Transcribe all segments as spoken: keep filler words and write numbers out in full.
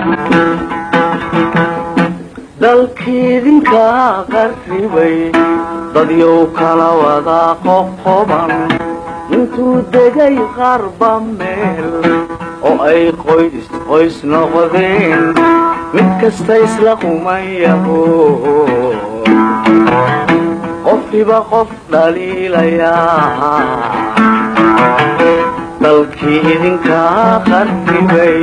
dalkiidinka qarribay dadyow kala wada qoqoban intuu degay qarba meel oo ay qoys qoys noqdeen mid kasta isla qumayaho qofkiiba qof dhaliilayaa dalkii idinka qarribay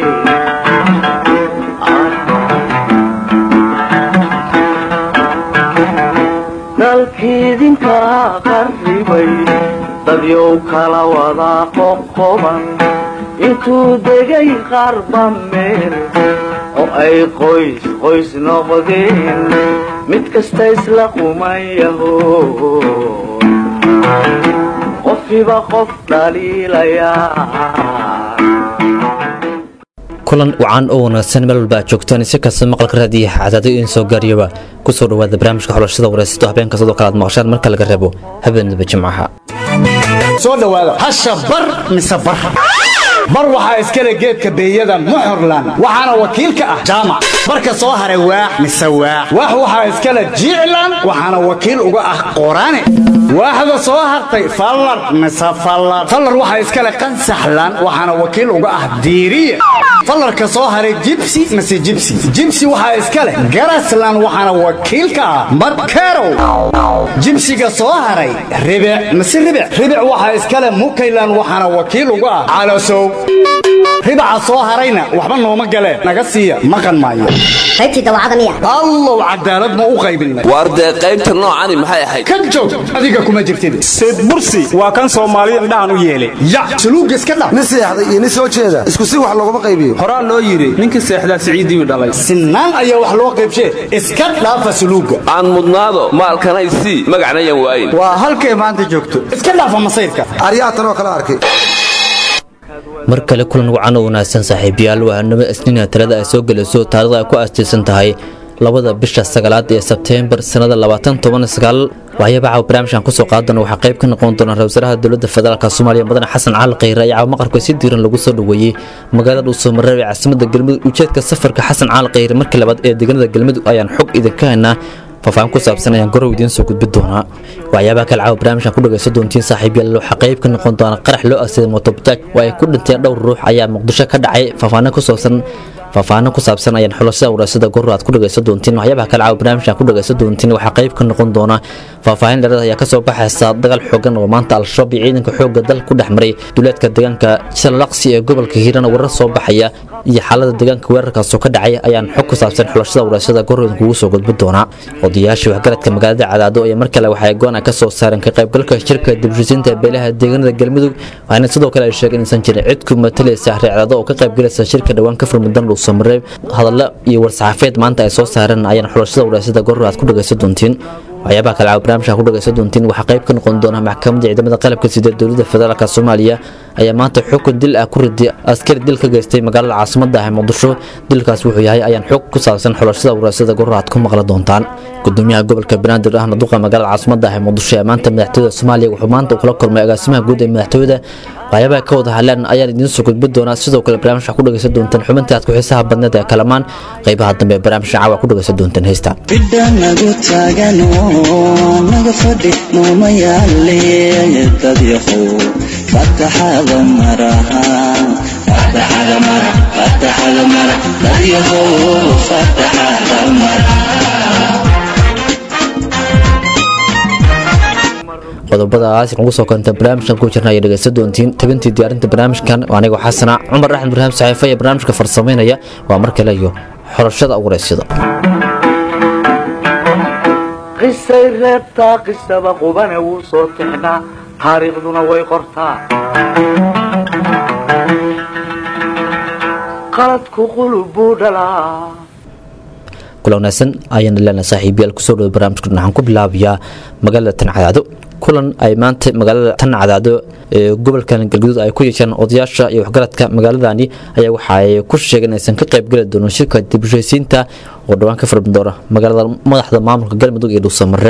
dalkiidinka qarribay dadyow kala wada qoqoban intuu degay qarba meel oo ay qoys qoys noqdeen mid kasta isla qumayaho qofkiiba qof dhaliilayaa kulan wacan oo wanaagsan meel walba joogtaan si kasta maqalka raadiyaha cadaado in soo gaariyaba ku soo dhawaada barnaamijka xulashada wareysiga habeenka sidoo kale aad maqashaan marka laga reebo habeenada jimcaha soo dhawaada hasha bar misabar bar waxa iskale geedka beeyada muxurlan waxaana wakiilka ah jaamac barka soo haray waax misawaax wax waxa iskale jiclan waxaana wakiil uga ah qoraane waaxda soo hartay fallar misafallar fallar waxa iskale qansaxlan waxaana wakiil uga ah diiriye fallarka soo haray jibsi mise jibsi jibsi waxa iskale garaslan waxaana wakiilka ah madkarow jibsiga soo haray ribic mise ribic ribic waxa iskale mukaylan waxaana wakiil uga ah calasow ribaca soo harayna waxba nooma galeen naga siiya maqan maayo qaybtii dawacada miya allow cadaalad ma u qaybinay warde qaybta noocani maxay ahayd ka joog adiga kuma jirtid seed bursi waa kan Soomaaliya indhahan u yeelay ya suluug iska dhaq ni seexday iyo ni soo jeeda isku si wax looga qaybiyo horaa loo yiri ninka seexda Saciidi dhalay sinaan ayaa wax loo qaybshay iska dhaafa suluuga aan mudnaado maalkanay si magacnayan waayin waa halkay maanta joogto iska dhaafa masayrka aryaatan oo kala arkay mar kale kulan wacan oo wanaagsan saaxiibayaal waa nimo isniina talada ay soo galayso taariikhda ay ku aastaysan tahay labada bisha sagaalaad ee Sebteembar sanada labaatan toban iyo sagaal waxyaabaha barnaamijkan ku soo qaadan waxa qayb ka noqon doona ra'iisul dawladda federaalka Soomaaliya Madaxweyne Xasan Cali Khayre ayaa maqarka si diiran lagu soo dhaweeyay magaalada Soomareeb ee caasimadda Galmudug ujeedka safarka Xasan Cali Khayre markii labaad ee deegaanada Galmudug ayaan xog idinka haynaa fafaan ku saabsan ayaan gorow idin soo gudbin doonaa waxyaabaha kale caawa barnaamijkan ku dhageysan doontiin saaxiibayaal waxa qayb ka noqon doona qarax loo aasay motobajaaj oo ay ku dhinteen dhowr ruux ayaa Muqdisho ka dhacay fafaana ku saabsan fafaana ku saabsan ayaan xulashada wareysiga gorow aad ku dhageysan doontiin waxyaabaha kale caawa barnaamijkan ku dhageysan doontiin waxa qayb ka noqon doona fafaahin dheeraad ayaa ka soo baxaysa dagaal xooggan oo maanta al-shabaab iyo ciidanka xoogga dalka ku dhexmaray duleedka deegaanka Shalaqsi ee gobolka Hiiraan warar soo baxaya iyo xaaladda deegaanka weerarkaas oo ka dhacay ayaan xog ku saabsan xulashada wareysiga gorow kugu soo gudbin doonaa odayaasha waxgaradka magaalada Cadaado ee mar kale waxay go'aan ka soo saareen ka qaybgalka shirka dibshisinta beelaha deegaanada Galmudug waxaana sidoo kale ay sheegeen in san jirin cid ku matalaysa Cadaado oo ka qaybgalaysa shirka dhawaan ka furmadan loo Soomareeb hadalla iyo warsaxaafeed maanta ay soo saareen ayaan xulashada wareysiga gorow aad ku dhageysan doontiin waxyaabaha kale caawa barnaamijka ku dhageysan doontiin waxa qayb ka noqon doona maxkamadda ciidamada qalabka sida dawladda federaalka Soomaaliya ayaa maanta xukun dil ah ku riday askari dil ka geystay magaalada caasimadda ah Muqdisho dilkaas wuxuu yahay ayaan xog ku saabsan xulashada wareysiga gorow aad ku maqla doontaan gudoomiyaha gobolka Banaadir ahna duqa magaalada caasimadda ah Muqdisho ee maanta madaxtooyada Soomaaliya wuxuu maanta kula kulmay agaasimaha guud ee madaxtooyada waxyaabaha ka wada hadlaan ayaan idin soo gudbin doonaa sidoo kale barnaamijka ku dhageysan doontaan xubinta aad ku xiisaha badneed ee kalamaan qaybaha dambe ee barnaamijka caawa ku dhageysan doontaan heesta bidanagu taagano naga fadhi moomayaale dadyahu fataxada maraha fataxada mara fataxada mara dadyahu fataxada mara qodobadaas ugu soo kanta barnaamijkan ku jirnaa dhageysan doontiin tabintii diyaarinta barnaamijkan waa aniga xasana Cumar Axmed Ibraahim Saxiifa ee barnaamijka farsameynaya waa mar kale iyo xulashada wareysiga qisay reebta qisaba qubana wuu soo tixnaa taariikhduna way qortaa qaladku qulubu dhalaa kulanaysan ayaan leena saaxiibayaal ku soo dhaw barnaamijka waxaan ku bilaabayaa magaalada Cadaado kulan ay maanta magaalada Cadaado ee gobolka Galgaduud ay ku yeesheen odayaasha iyo waxgaradka magaaladani ayaa waxa ay ku sheegeen inaysan ka qayb gali doonin shirka dib u heshiisiinta oo dhawaan ka furmi doona magaalada madaxda maamulka Galmudug ee Soomareeb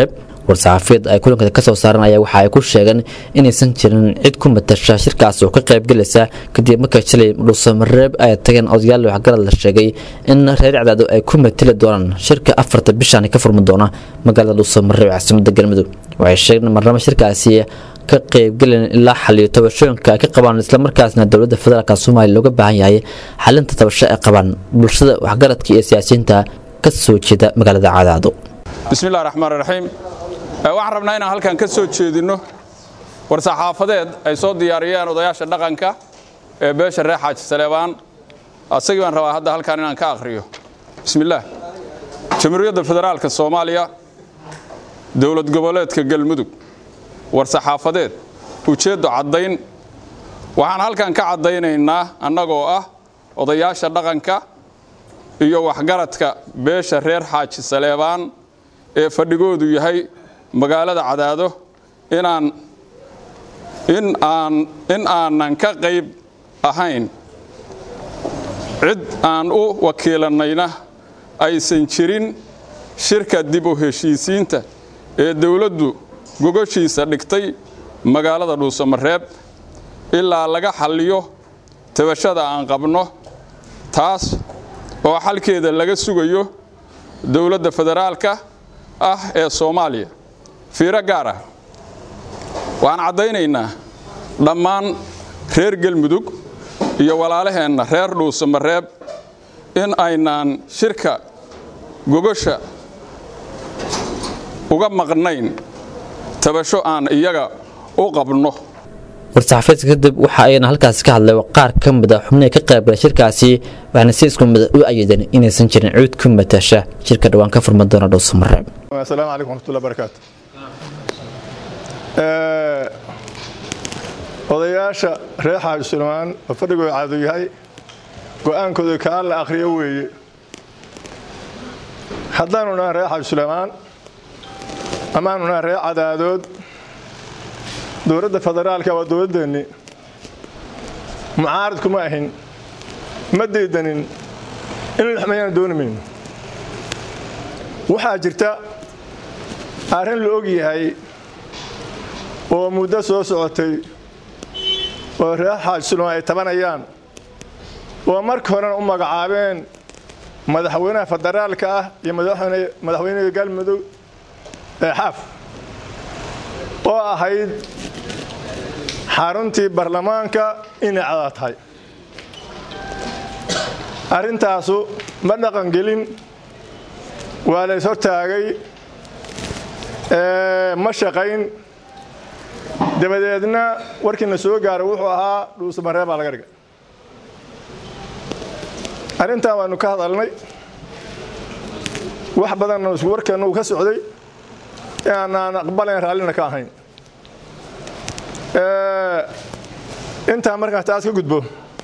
war-saxaafiyad ay kulanka ka soo saaran ayaa waxa ay ku sheegeen inaysan jirin cid ku matasha shirkaas oo ka qaybgalaysa kadib markay shalay dhuusamareeb ay tageen odayaal waxgarad la sheegay in reer cadaado ay ku matali doonaan shirka afarta bishan ka furmi doona magaalada dhuusamareeb caasimadda galmudug waxay sheegeen marnamo shirkaasi ka qaybgaleen ilaa xaliyo tabashooyinka ay ka qabaan isla markaasna dowladda federaalka Soomaaliya looga baahan yahay xalinta tabasho ay qabaan bulshada waxgaradka iyo siyaasiyiinta ka soo jeeda magaalada cadaado bismillaahir rahmaanir rahiim waxaan rabnaa inaan halkan ka soo jeedino war-saxaafadeed ay soo diyaariyeen odayaasha dhaqanka ee beesha reer Xaaji Saleebaan asagii waan rabaa hadda halkan inaan ka akhriyo bismillaah Jamhuuriyadda Federaalka Soomaaliya dowlad goboleedka Galmudug war-saxaafadeed ujeedo cadayn waxaan halkan ka cadaynaynaa annagoo ah odayaasha dhaqanka iyo waxgaradka beesha reer Xaaji Saleebaan ee fadhigoodu yahay magaalada Cadaado inaan in aan in aanan ka qayb ahayn cid aan u wakiilanayna aysan jirin shirka dib u heshiisiinta ee dawladdu gogoshiisa dhigtay magaalada Dhuusamareeb ilaa laga xalliyo tabashada aan qabno taas oo xalkeeda laga sugayo dawladda federaalka ah ee Soomaaliya fiiro gaar ah waan cadaynaynaa dhammaan reer Galmudug iyo walaalaheena reer Dhuusamareeb in aynaan shirka gogosha uga maqnayn tabasho aan iyaga u qabno war-saxaafiyadka kadib waxa ayna halkaas ka hadlay qaar ka mid ah xubnaha ka qayb galay shirkaasi waxaana si isku mid u ayideen inaysan jirin cid ku matasha shirka dhawaan ka furman doona Dhuusamareeb assalaamu calaykum warahmatullahi wabarakaatuh ee odayaasha reer Xaaji Saleebaan oo fadhigooda caado yahay go'aankooda ka la akhriyo weeye haddaanu nahay reer Xaaji Saleebaan amaanu nahay reer Cadaadood dowladda federaalka waa dowladeeni mucaarad kuma ahin ma diidanin in la xameeyaan doonimin waxa jirta arrin la og yahay oo muddo soo socotay oo reer Xaaji Saleebaan ay tabanayaan oo markii hore u magacaabeen madaxweynaha federaalka ah iyo madaxweynaha madaxweynaha Galmudug ee xaf oo ahayd xaruntii baarlamaanka inay cadaatay arintaasu ma dhaqan gelin waa la soo taagay ee ma shaqayn dabadeedna warkiina soo gaaray wuxuu ahaa Dhuusamareeb baa laga dhigay arintaa waanu ka hadalnay wax badan oo isku warkeenu ka socday aanan aqbalayn raalina ka ahayn ee inta markaa taas ka gudbo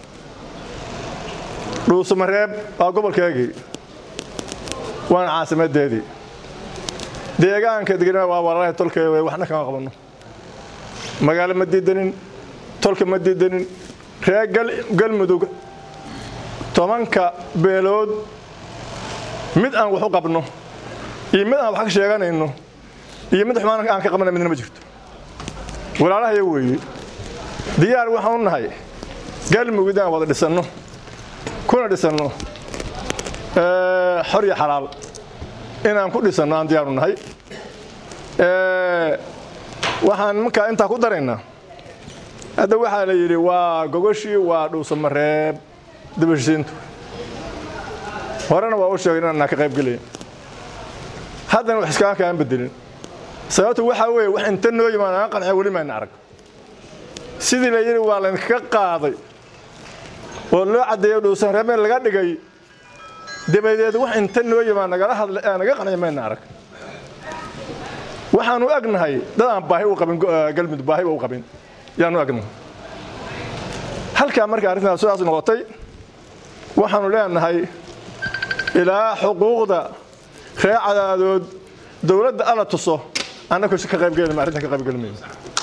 Dhuusamareeb waa gobolkeegii waan caasimadeedii deegaanka deegaanka waa walaalahay tolkay waxna kama qabano magaalo ma diidanin tolka ma diidanin reer Galmudug tobanka beelood mid aan wax u qabno iyo mid aan wax ka sheeganayno iyo mid xumaan aan ka qabnay midna ma jirto walaalahay weeye diyaar waxaan u nahay Galmudug aan wada dhisano kuna dhisano ee xor iyo xalaal inaan ku dhisano aan diyaar u nahay ee waxaan markaa inta ku dareynaa hadda waxa la yiri waa gogoshii waa Dhuusamareeb dibashiintu horena waa u sheegay inaan ka qayb galay haddana wax iska ka aan bedelin sababtu waxa weeye wax inta noo yimaana aan qancay wali ma arag sidii la yiri waa la ka qaaday oo loo cadeeyo Dhuusamareeb laga dhigay dabadeed wax inta noo yimaana naga hadlay aan naga qancay ma arag waxaanu agnahay dad aan baahi u qabin Galmudug baahi u qabin yaanu agnahay halka marka arrintaas soo noqotay waxaanu leenahay ilaa xuquuqda reer Cadaadood dawladda ala tuso annagu ka qayb galno arrinta ka qayb galno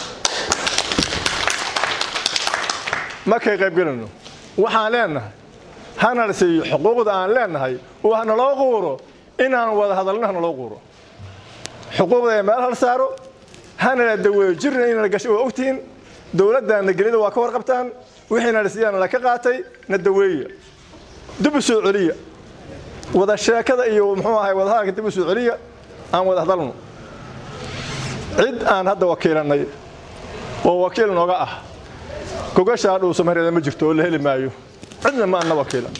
ma ka qayb galno waxaan leenahay hana la siiyo xuquuqda aan leenahay oo hana loo qooro inaan wada hadalnahna loo qooro xuquuqda meel hal saaro hana la daweeyo jirna in la gasho oo ogtiin dawladda gelida waa ka warqabtaan wixiina la siiyana la ka qaatay na daweeyo dib u soo celiya wada sheekada iyo muxuu ahay wada hadalka dib u soo celiya aan wada hadalno cid aan hadda wakiilanay oo wakiil nooga ah gogasha dhow Soomaaliyeed ma jirto oo la heli maayo cidna ma ana wakiila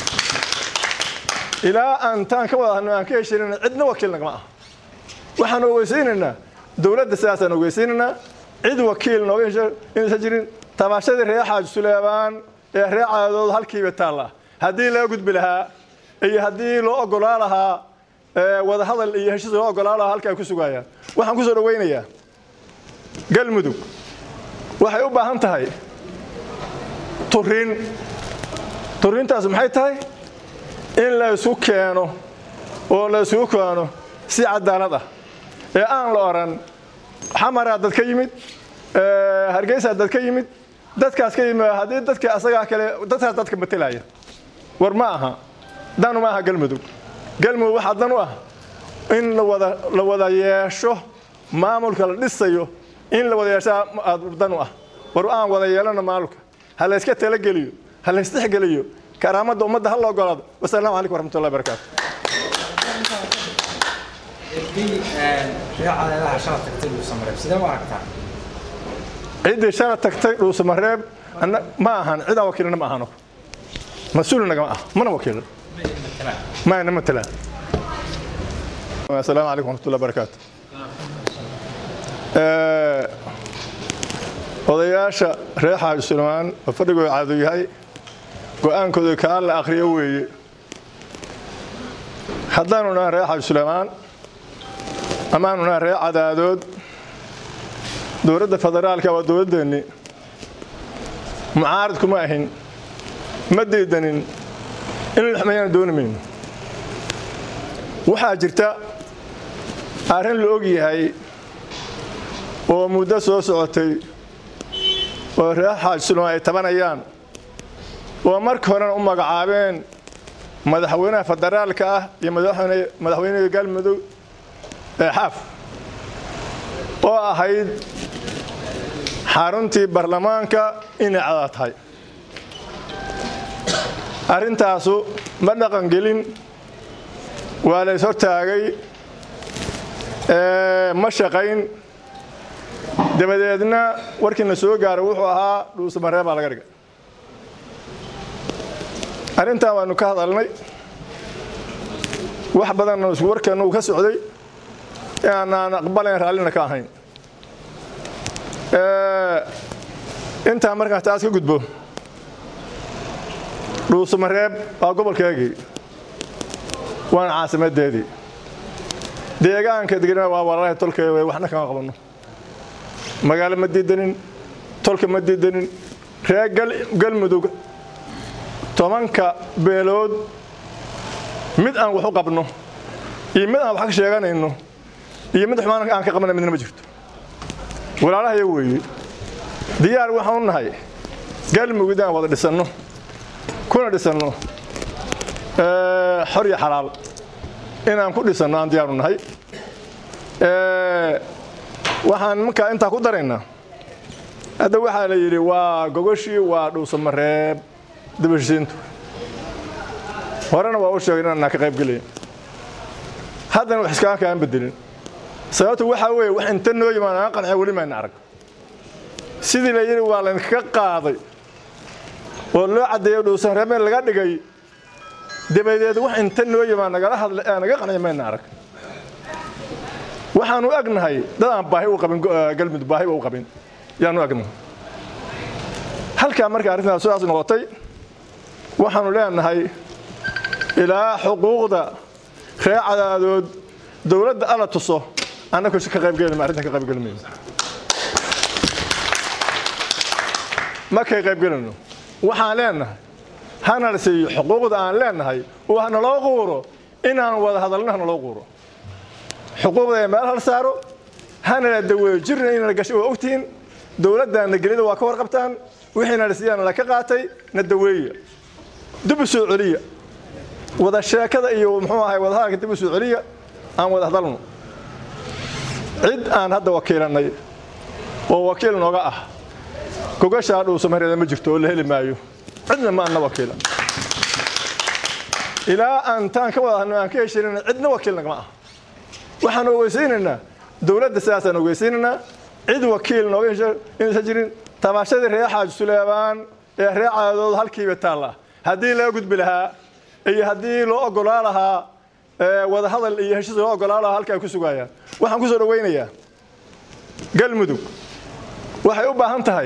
ilaa aan taan ka wada hadno aan ka heshiinana cidna wakiil naga ma ah waxaan ogeysiinaynaa dawladda siyaasan ogeysiinaynaa cid wakiil nooga hesho in jirin tabaashada reer Xaaj Suleebaan ee reecadood halkiiba taala hadii la gudbi lahaa iyo hadii loo ogolaa lahaa wada hadal iyo heshiis loo ogolaa lahaa halka ay ku sugayaan waxaan ku soo dhaweynayaa galmudug waxay u baahan tahay turin turintaas maxay tahay in la isku keeno oo la isku keeno si cadaalad ah ee aan la oran xamara dad ka yimid ee hargeysa dad ka yimid dadkaas ka yimid hadii dadka asaga kale dadka dadka matalaya war ma aha danu ma aha galmudug galmudug waxa dan u ah in la wada la wada yeesho maamulka la dhisayo in la wada yeesho dan u ah war aan wada yeelana maamulka hal iska tala geliyo hal istixgeliyo karaamada ummadda hal loo golaado wassalaamu calaykum warahmatullahi wabarakaatuh عيد شهر تكتي روس مريب أنا ما هن عيد وكيلنا ما هنو مسؤولنا جماعة ما وكيل ما أنا مثلا السلام عليكم ورحمة الله وبركاته odayaasha reer Xaaj Suleebaan fadhigo caado yahay go'aankooda ka la akhriyo weeye haddaanu na reer Xaaj Suleebaan amaanu na reer cadaadood dowladda federaalka waa dowladeeni mucaarid kuma ahin ma diidanin in la xameeyaan doonayeen waxa jirta arrin la og yahay oo muddo soo socotay oo reer Xaaj Suleebaan ay tabanayaan oo marka hore u magacaabeen madaxweynaha federaalka ah iyo madaxweynaha madaxweynaha galmudug ee xaf oo ahayd xaruntii baarlamaanka in cadaatay arintaasu ma dhaqan gelin waa la soo taagay ee ma shaqayn dabadeedna warkiina soo gaaray wuxuu ahaa dhuus mareeb laga dhigay arintaa waanu ka hadalnay wax badan oo warkan uu ka socday aan aqbalayn raalina ka ahayn ee inta markaa taas ka gudbo dhuus mareeb waa gobolkeegii waan caasimadeedii deegaanka deegaanka waa walaalahay tolkay waxna ka qabano magaalo ma diidanin tolka ma diidanin reegal galmudug tobanka beelood mid aan wax u qabno iyo mid aan wax ka sheeganayno iyo mid xumaan aan ka qabnaa midna ma jirto walaalahay weeye diyaar waxaan u nahay galmudug aan wada dhisano kuna dhisano ee xor iyo xalaal inaan ku dhisano aan diyaar u nahay ee waxaan markaa inta ku dareynaa hada waxa la yiri waa gogoshii waa dhuus mareeb dibashiintu horena waa u sheegay inaan ka qayb galay hadana wax iska ka bedelin sababtu waxa weeye wax inta noo yimaana qancay wali ma arag sidii la yiri waa la ka qaaday oo loo cadeeyo dhuus mareeb laga dhigay dibadeed wax inta noo yimaana naga hadlay naga qancay ma arag waxaanu agnahay dad aan baahi u qabin galmudug baahi u qabin yaanu agnahay halka marka arrintaas soo noqotay waxaanu leenahay ilaa xuquuqda reer cadaadood dawladda ala tuso annagu ka qayb galnay arrinta ka qayb galnay ma ka qayb galno waxaan leenahay hana la siiyo xuquuqda aan leenahay oo hana loo qooro inaan wada hadalna hana loo qooro xuquuqda meel hal saaro hana la daweeyo jirna in la gasho oo ogtiin dawladda gelida waa ka warqabtaan wixiina la siiyana la ka qaatay na daweeyo dib u soo celiya wada sheekada iyo muxuu ahay wada hadalka dib u soo celiya aan wada hadalno cid aan hadda wakiilanay oo wakiil nooga ah gogashaa dhuusamareeb ma jirto oo la heli maayo cidna ma anna wakiilan ilaa aan taan ka wada hadno aan ka heshiinayna cidna wakiil nagama ah waxaan ogeysiinaynaa dowladda sidaasaan ogeysiinaynaa cid wakiil nooga hesho inaysan jirin tabaashadii reer xaaji Suleebaan ee reer Cadaadooda halkiiba taala haddii laga gudbi lahaa iyo haddii loo ogolaa lahaa wada hadal iyo heshiis loo ogolaa lahaa halka ay ku sugayaan waxaan ku soo dhaweynayaa galmudug waxay u baahan tahay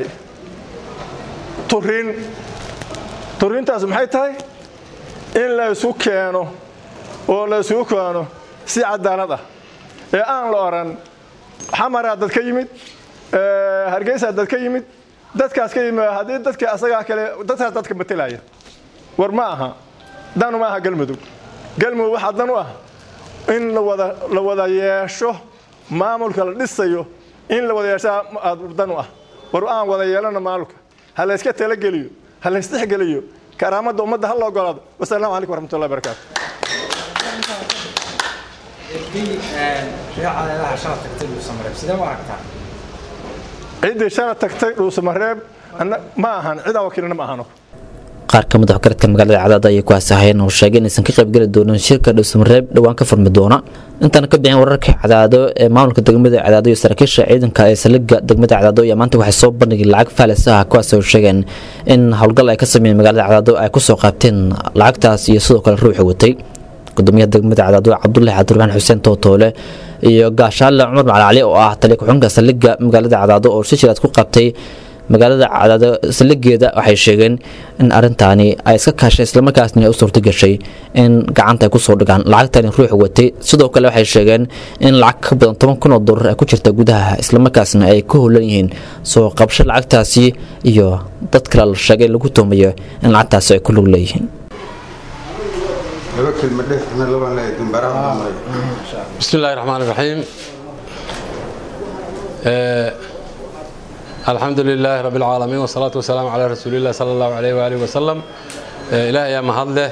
turin turintaas maxay tahay in la isku keeno oo la isku keeno si cadaalad ah ee aan la oran xamara dad ka yimid ee hargeysa dad ka yimid dadkaas ka yimid hadii dadka asaga kale dadkaas dadka metelaya war ma aha danu ma aha galmudug galmudug waxa dan u ah in la wada la wada yeesho maamulka la dhisayo in la wada yeesho dan u ah war aan wada yeelana maamulka hal iska tala geliyo hal istixgeliyo karaamada ummadda hal loo ogolaado wassalaamu calaykum warahmatullahi wabarakaatuh ciidii shala tagtay dhuusamareeb ma ahan cid wakiilna ma ahano qaar ka mid ah waxgaradka magaalada Cadaadda ayaa ku haasahayeen oo sheegay inaysan ka qayb gali doonin shirka dhuusamareeb dhawaan ka furmi doona intaan ka bixin wararka Cadaaddo ee maamulka degmada Cadaaddo iyo saraakiisha ciidanka ee saldhigga degmada Cadaaddo ayaa maanta waxay soo bandhigeen lacag faalis ah kuwaas oo sheegeen in howlgal ay ka sameeyeen magaalada Cadaaddo ay ku soo qaabteen lacagtaas iyo sidoo kale ruuxi watay gudoomiyaha degmada Cadaaddo Cabdullaahi Cabdiraxmaan Xuseen Tootoole iyo gaashaale Cumar Macali oo ah taliye ku-xigeenka saldhigga magaalada Cadaaddo oo si jiraad ku qabtay magaalada Cadaaddo saldhiggeeda waxay sheegeen in arrintaani ay iska kaashay isla markaasna u suurta gashay in gacanta ay ku soo dhigaan lacagtan ruux watay sidoo kale waxay sheegeen in lacag ka badan toban kun oo dollar ay ku jirta gudaha isla markaasna ay ku howlan yihiin soo qabsho lacagtaasi iyo dad kale la sheegay lagu toomayo in lacagtaasi ay ku lug leeyihiin بسم الله الرحمن الرحيم الحمد لله رب العالمين والصلاة والسلام على رسول الله صلى الله عليه وآله وسلم إلهي يا مهدله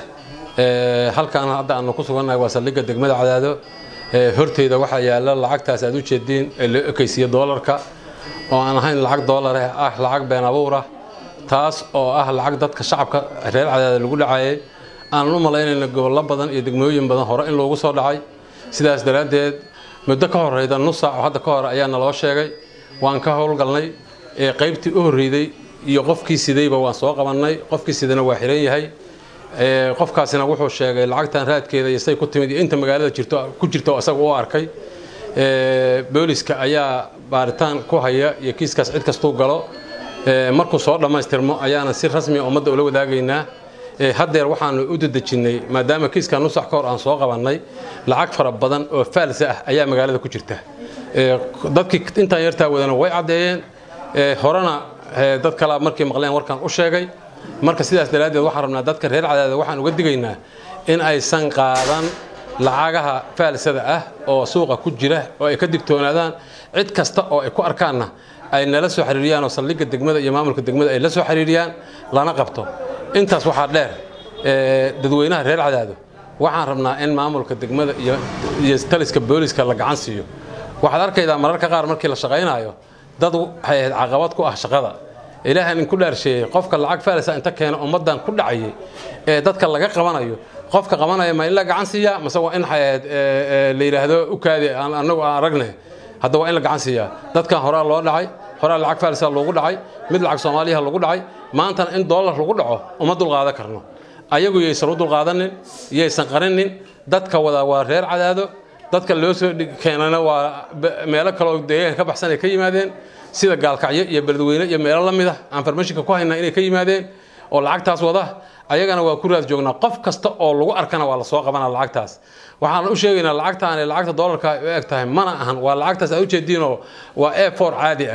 هل كان هذا أن نقص وأنا وصلك الدجمة عدده هرتي إذا واحد يلا لعقت أسعد وشدين اللي كيسية دولار كا وأنا هين لعق دولار أه لعق بين أبورة تاس أو أه لعق ضد كشعب كرير عدد اللي يقول عيه أنا لو ملاين إن الجوال بدن يدجموين بدن هراء إن لو صار عاي سيداس درادد مدة كهر إذا نص أو هذا كهر أيام الله شيء وأن كهر قلني qaybtii u horreeyay iyo qofkii sidayba waan soo qabanay qofkii sidana waa xiran yahay ee qofkaasina wuxuu sheegay lacagtan raadkeeda iyo say ku timid inta magaalada jirto ku jirto asaga oo arkay ee booliska ayaa baaritaan ku haya iyo kiiskaas cid kasto galo ee markuu soo dhameystirmo ayaana si rasmi ah ummadda ula wadaagaynaa ee hadeer waxaan u dadajinay maadaama kiiska nusax ka hor aan soo qabanay lacag fara badan oo faalis ah ayaa magaalada ku jirta ee dadkii inta yartaa wadana way cadeeyeen horana dad kala markii maqleen warkan u sheegay marka sidaas daraadeed waxaan rabnaa dadka reer Cadaadda waxaan uga digaynaa in ay san qaadan lacagaha faalsada ah oo suuqa ku jira oo ay ka digtoonaadaan cid kasta oo ay ku arkaanna ay nala soo xiriiriyaan oo saldhigga degmada iyo maamulka degmada ay la soo xiriiriyaan lana qabto intaas waxa dheer ee dadweynaha reer Cadaaddo waxaan rabnaa in maamulka degmada iyo iyo taliska booliska la gacan siiyo waxaad arkaydaa mararka qaar markii la shaqeynayo dad waxay caqabad ku ah shaqada ilaahay in ku dhaarshay qofka lacag faalisa inta keeno ummadan ku dhacay ee dadka laga qabanayo qofka qabanaya ma in la gacan siiya mise waa in hay'ad la yiraahdo u kaadi aan anagu aan aragnay hadda waa in la gacan siiya dadka hore loo dhacay hore lacag faalisa loogu dhacay mid lacag Soomaaliya lagu dhacay maanta in dollar lagu dhaco uma dul qaadan karno ayagu yeesan u dul qaadanin yeesan qarinin dadka wada waa reer Cadaaddo dadka loo soo keenana waa meelo kale oo deegaan ka baxsan ay ka yimaadeen sida gaalkacyo iyo beledweyne iyo meelo la mid ah aan farmashinka ku haynaa inay ka yimaadeen oo lacagtaas wada ayagana waa ku raad joognaa qof kasta oo lagu arkana waa la soo qabanaa lacagtaas waxaan u sheegaynaa lacagtaan ee lacagta dollarka ay u eg tahay mana ahan waa lacagtaas aad u jeediinoo waa A four caadi ah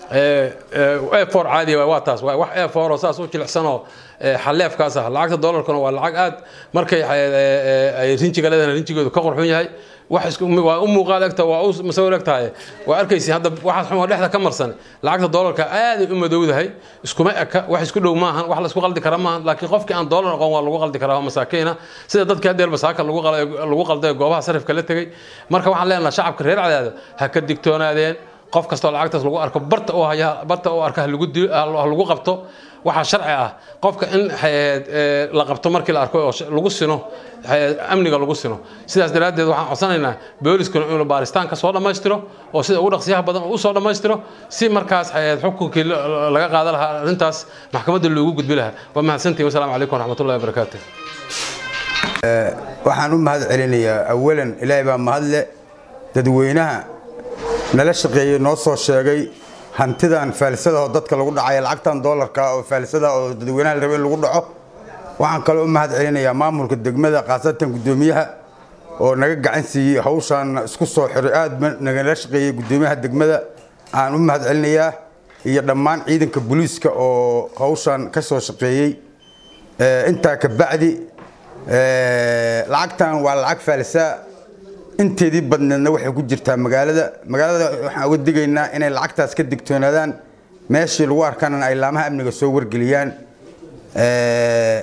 efor caadi waa taas waa wax efor oo saas u jilicsanoo xaleefkaas ah lacagta dollarkana waa lacag aad markay ay rinjiga leedana rinjigoodu ka qurxun yahay wax isku waa u muuqaal egta waa u masawir egtahay waa arkaysi hadda waxa xun dhexda ka marsan lacagta dollarka aad u madowdahay iskuma eka wax isku dhow maahan wax la isku qaldi kara maahan laakiin qofkii aan dollar aqoon waa lagu qaldi karaa masaakiina sida dadka hadda basaaka lagu qalay lagu qalday goobaha sarifka la tagay marka waxaan leenahay shacabka reer Cadaado ha ka digtoonaadeen qof kasta lacagtaas lagu arko barta oo haya barta oo arka lagu lagu qabto waxa sharci ah qofka in la qabto markii la arko oo lagu sino amniga lagu sino sidaas daraadeed waxaan codsanaynaa booliska inuu baaritaan ka soo dhameystiro oo sida ugu dhaqsiyaha badan uu soo dhameystiro si markaas xukunkii laga qaadan lahaa arintaas maxkamadda loogu gudbi lahaa waa mahadsantiin wassalaamu calaykum waraxmatullaahi wabarakaatuh waxaan u mahad celinayaa awalan ilaahay baa mahadle dadweynaha nala shaqeeyay noo soo sheegay hantidan faalsada oo dadka lagu dhacay lacagtan dollarka oo faalsada oo dadweynaha la rabay lagu dhaco waxaan kale u mahad celinayaa maamulka degmada qaasatan gudoomiyaha oo naga gacan siiyay hawshan isku soo xiray aad naga shaqeeyay gudoomiyaha degmada aan u mahad celinayaa iyo dhammaan ciidanka booliiska oo hawshan ka soo shaqeeyay inta ka bacdi lacagtan waa lacag faalsa inteedii badneedna waxay ku jirtaa magaalada magaalada waxaan uga digaynaa inay lacagtaas ka digtoonaadaan meeshii lagu arkana ay laamaha amniga soo wargeliyaan ee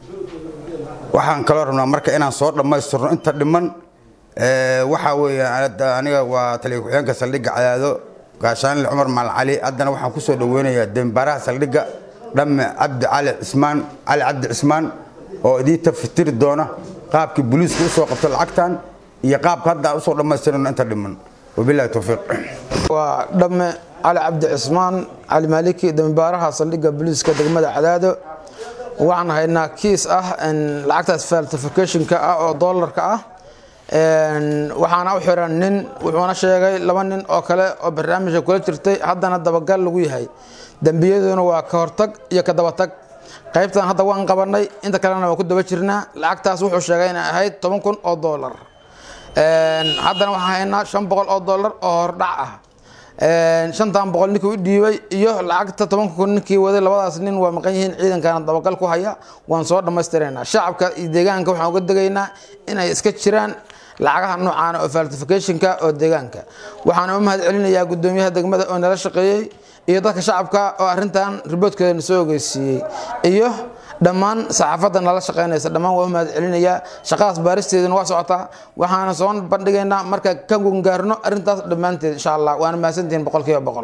waxaan kala rabnaa marka inaan soo dhameystirno inta dhiman ee waxa weeyaan aniga waa taliye ku-xigeenka saldhigga Cadaado gaashaanle Cumar Maal Cali haddana waxaan ku soo dhaweynayaa dembaraha saldhigga dhamme Cabdi Cali Ismaan Cali Cabdi Ismaan oo idii tafsiri doona qaabkii booliisku soo qabto lacagtan iyo qaabka hadda u soo dhameystirno inta dhiman wabillahi tawfiiq waa dhamme Cali Cabdi Ismaan Cali Maliki dembaraha saldhigga booliiska degmada Cadaado waxaan haynaa kiis ah in lacagtaas falsification ka ah oo dollarka ah een waxaana u xiran nin wuxuuna sheegay laba nin oo kale oo barnaamijka kula jirtay haddana dabagal lagu yahay dambiyaduna waa ka hortag iyo ka dabatag qaybtan hadda waan qabanay inta kalena waa ku daba jirnaa lacagtaas wuxuu sheegay inay ahayd toban kun oo dollar een haddana waxaan haynaa shan boqol oo dollar oo hordhac ah een shantan boqol ninkii u dhiibay iyo lacagta toban kun ninkii waday labadaas nin waa maqan yihiin ciidankana dabagal ku haya waan soo dhameystireenaa shacabka iyo deegaanka waxaan uga degaynaa inay iska jiraan lacagaha noocaan oo falsification ka oo deegaanka waxaan u mahad celinayaa gudoomiyaha degmada oo nala shaqeeyay iyo dadka shacabka oo arintan riboodkeena soo ogeysiiyay iyo dhammaan saxaafadda nala shaqeynaysa dhammaan waa u mahad celinayaa shaqadaas baaristeedana waa socotaa waxaana soo bandhigaynaa marka ka gungaarno arintaas dhammaanteed insha Allah waana mahadsantihiin boqolkiiba boqol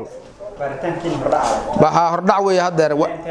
waxaa hordhac weeye haddeer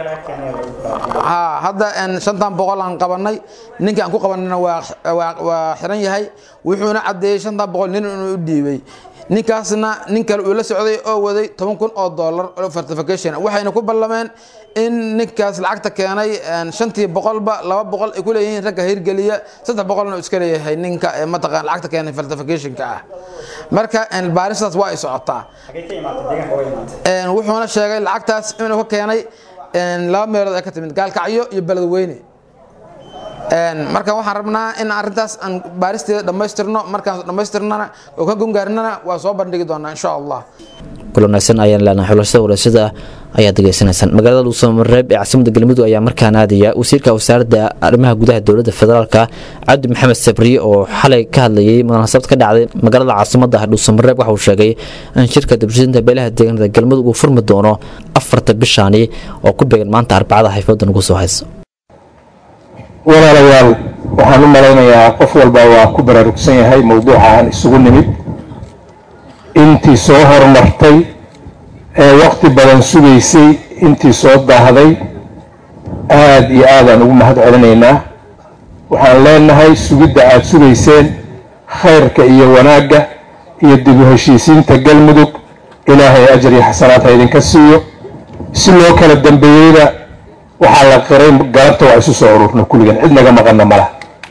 hadda shantan boqol aan qabanay ninka aan ku qabanayna waa xiran yahay wuxuuna caddeeyey shantan boqol nin inuu u dhiibay ninkaasna nin kale uu la socday oo waday toban kun oo dollar oo falsification waxayna ku ballameen in ninkaas lacagta keenay shantii boqolba laba boqol ay ku leeyihiin ragga hirgeliya saddex boqolna iska leeyahay ninka mataqaan lacagta keenay falsification ka ah marka in baaristaas waa ay socotaa een wuxuuna sheegay lacagtaas inuu ka keenay laba meelood ay ka timid gaalkacyo iyo beledweyne een marka waxaan rabnaa in arintaas aan baaristeeda dhameystirno markaan dhameystirnana oo ka gungaarnana waa soo bandhigi doonaa insha Allah kulanaysan ayaan leenahay xulashada warashada ayaa dageysanaysan magaalada Dhuusamareeb ee caasimadda Galmudug ayaa markaan aadaya wasiirka wasaaradda arrimaha gudaha dawladda federaalka Cabdi Maxamed Sabri oo xalay ka hadlayay munaasabad ka dhacday magaalada caasimadda Dhuusamareeb waxa uu sheegay in shirka dibshinta beelaha deegaanada Galmudug uu furmi doono afarta bishaani oo ku beegan maanta Arbacada xayfadda ugu soo hayso walaalayaal waxaan u malaynayaa qof walba waa ku baraarugsan yahay mowduucan isugu nimid intii soo hormartay ee waqti badan sugaysay intii soo daahday aad iyo aad aan ugu mahad celinaynaa waxaan leenahay sugidda aad sugayseen khayrka iyo wanaagga iyo dib u heshiisiinta Galmudug ilaahay ajir iyo xasanaad ha idinka siiyo si loo kala dambeeyayna waxaa la qiray galabta waa isu soo ururno kulligan cid naga maqanna malaha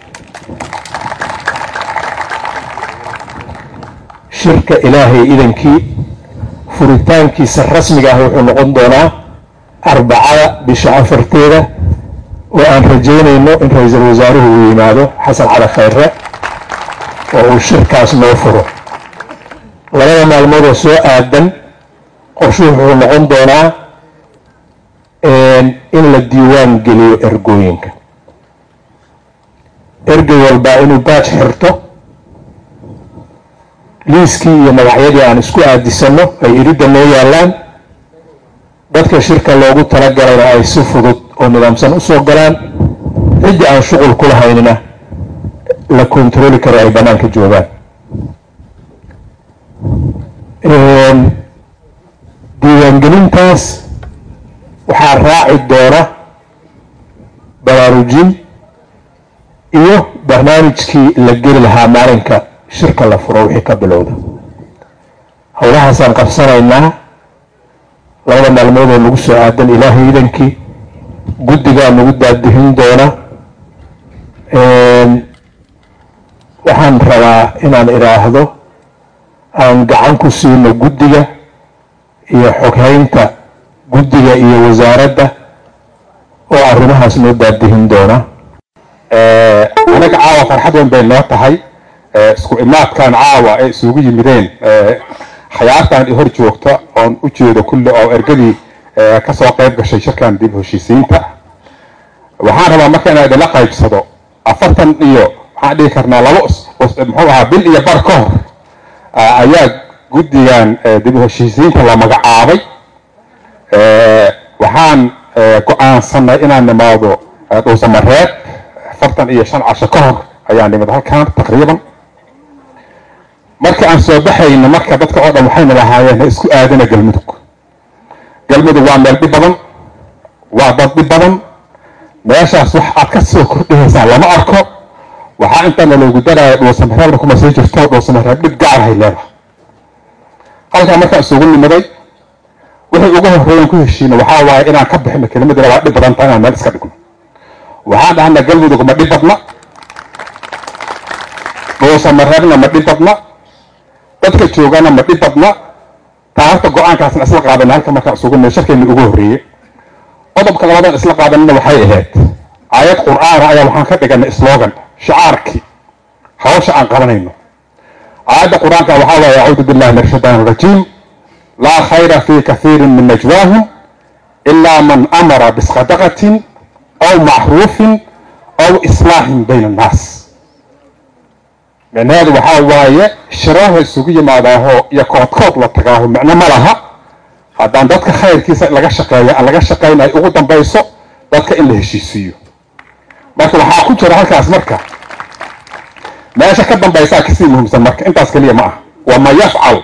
shirka ilaahay idankii furitaankiisa rasmiga ah wuxuu noqon doonaa arbacada bisha afarteeda oo aan rajaynayno in ra-iisul wasaaruhu uu yimaado xasan cali khayre oo uu shirkaas noo furo labada maalmood oo soo aadan qorshuhu wuxuu noqon doonaa in la diiwaan geliyo ergooyinka ergey walbaa inuu baaj xirto liiskii iyo magacyadii aan isku aadisanno ay iridda noo yaallaan dadka shirka loogu talagalayna ay si fudud oo nidaamsan u soo galaan ciddii aan shuqul ku lahaynina la kontarooli karo ay bannaanka joogaan diiwaangelintaas waxaa raaci doona baraarujin iyo barnaamijkii la geli lahaa maalinka shirka la furo wixii ka bilowda howlahaasaan qabsanaynaa labada maalmood oo nagu soo aadan ilaahay idankii guddigaa nagu daadihin doona waxaan rabaa inaan idhaahdo aan gacan ku siino guddiga iyo xoghaynta guddiga iyo wasaaradda oo arrimahaas noo daadihin doona anaga caawa farxad weyn bay noo tahay isku imaadkan caawa ay isugu yimideen xayaartan i hor joogta oon u jeedo kulli oo ergadii ka soo qayb gashay shirkan dib heshiisiinta waxaan rabaa marka inaan idinla qaybsado afartan iyo waxaan dhihi karnaa labo muxuu ahaa bil iyo bar ka hor ayaa guddigan dib heshiisiinta la magacaabay waxaan go-aansanay inaan nimaado dhuusamareeb afartan iyo shan casho ka hor ayaan nimid halkan taqriiban marka aan soo baxayno marka dadka oo dhan waxayna lahaayeen ha isku aadana galmudug galmudug waa meel dhib badan waa dad dhib badan meeshaas wax aad ka soo kordhihaysaa lama arko waxaa intaana loogu daraya dhuusamareebna kuma sii jirto dhuusamareeb dhib gaarahay leedahay halkaa markaan isugu nimaday wixii ugu horreeyan ku heshiina waxaa waaye inaan ka bixino kelimadina waa dhib badan tahay inaan meel iska dhigno waxaan dhahna galmudug ma dhib badna dhuusamareebna ma dhib badna dadka joogana ma dhib badna taa horta go-aankaasna isla qaadana halka markaan isugu nimid shirkeena ugu horreeyey qodobka labadan isla qaadanina waxay ahayd aayad qur'aana ayaa waxaan ka dhiganay slogan shicaarkii hawsha aan qabanayno aayadda qur-aanka waxaa waaye acuudu billahi min ashaytaan rajiim laa khayra fii kathiirin min najwaahum ilaa man amara bisadaqatin aw macruufin aw islaahin bayna annaas micnaheedu waxaa waaye shiraaha isugu yimaadaaho iyo koodkood la tagaaho micno ma laha haddaan dadka khayrkiisa laga shaqeeya aan laga shaqaynayo ugu dambayso dadka in la heshiisiiyo marka waxaa ku jira halkaas marka meesha ka dambaysaa kasii muhiimsan marka intaas keliya ma ah waman yafcal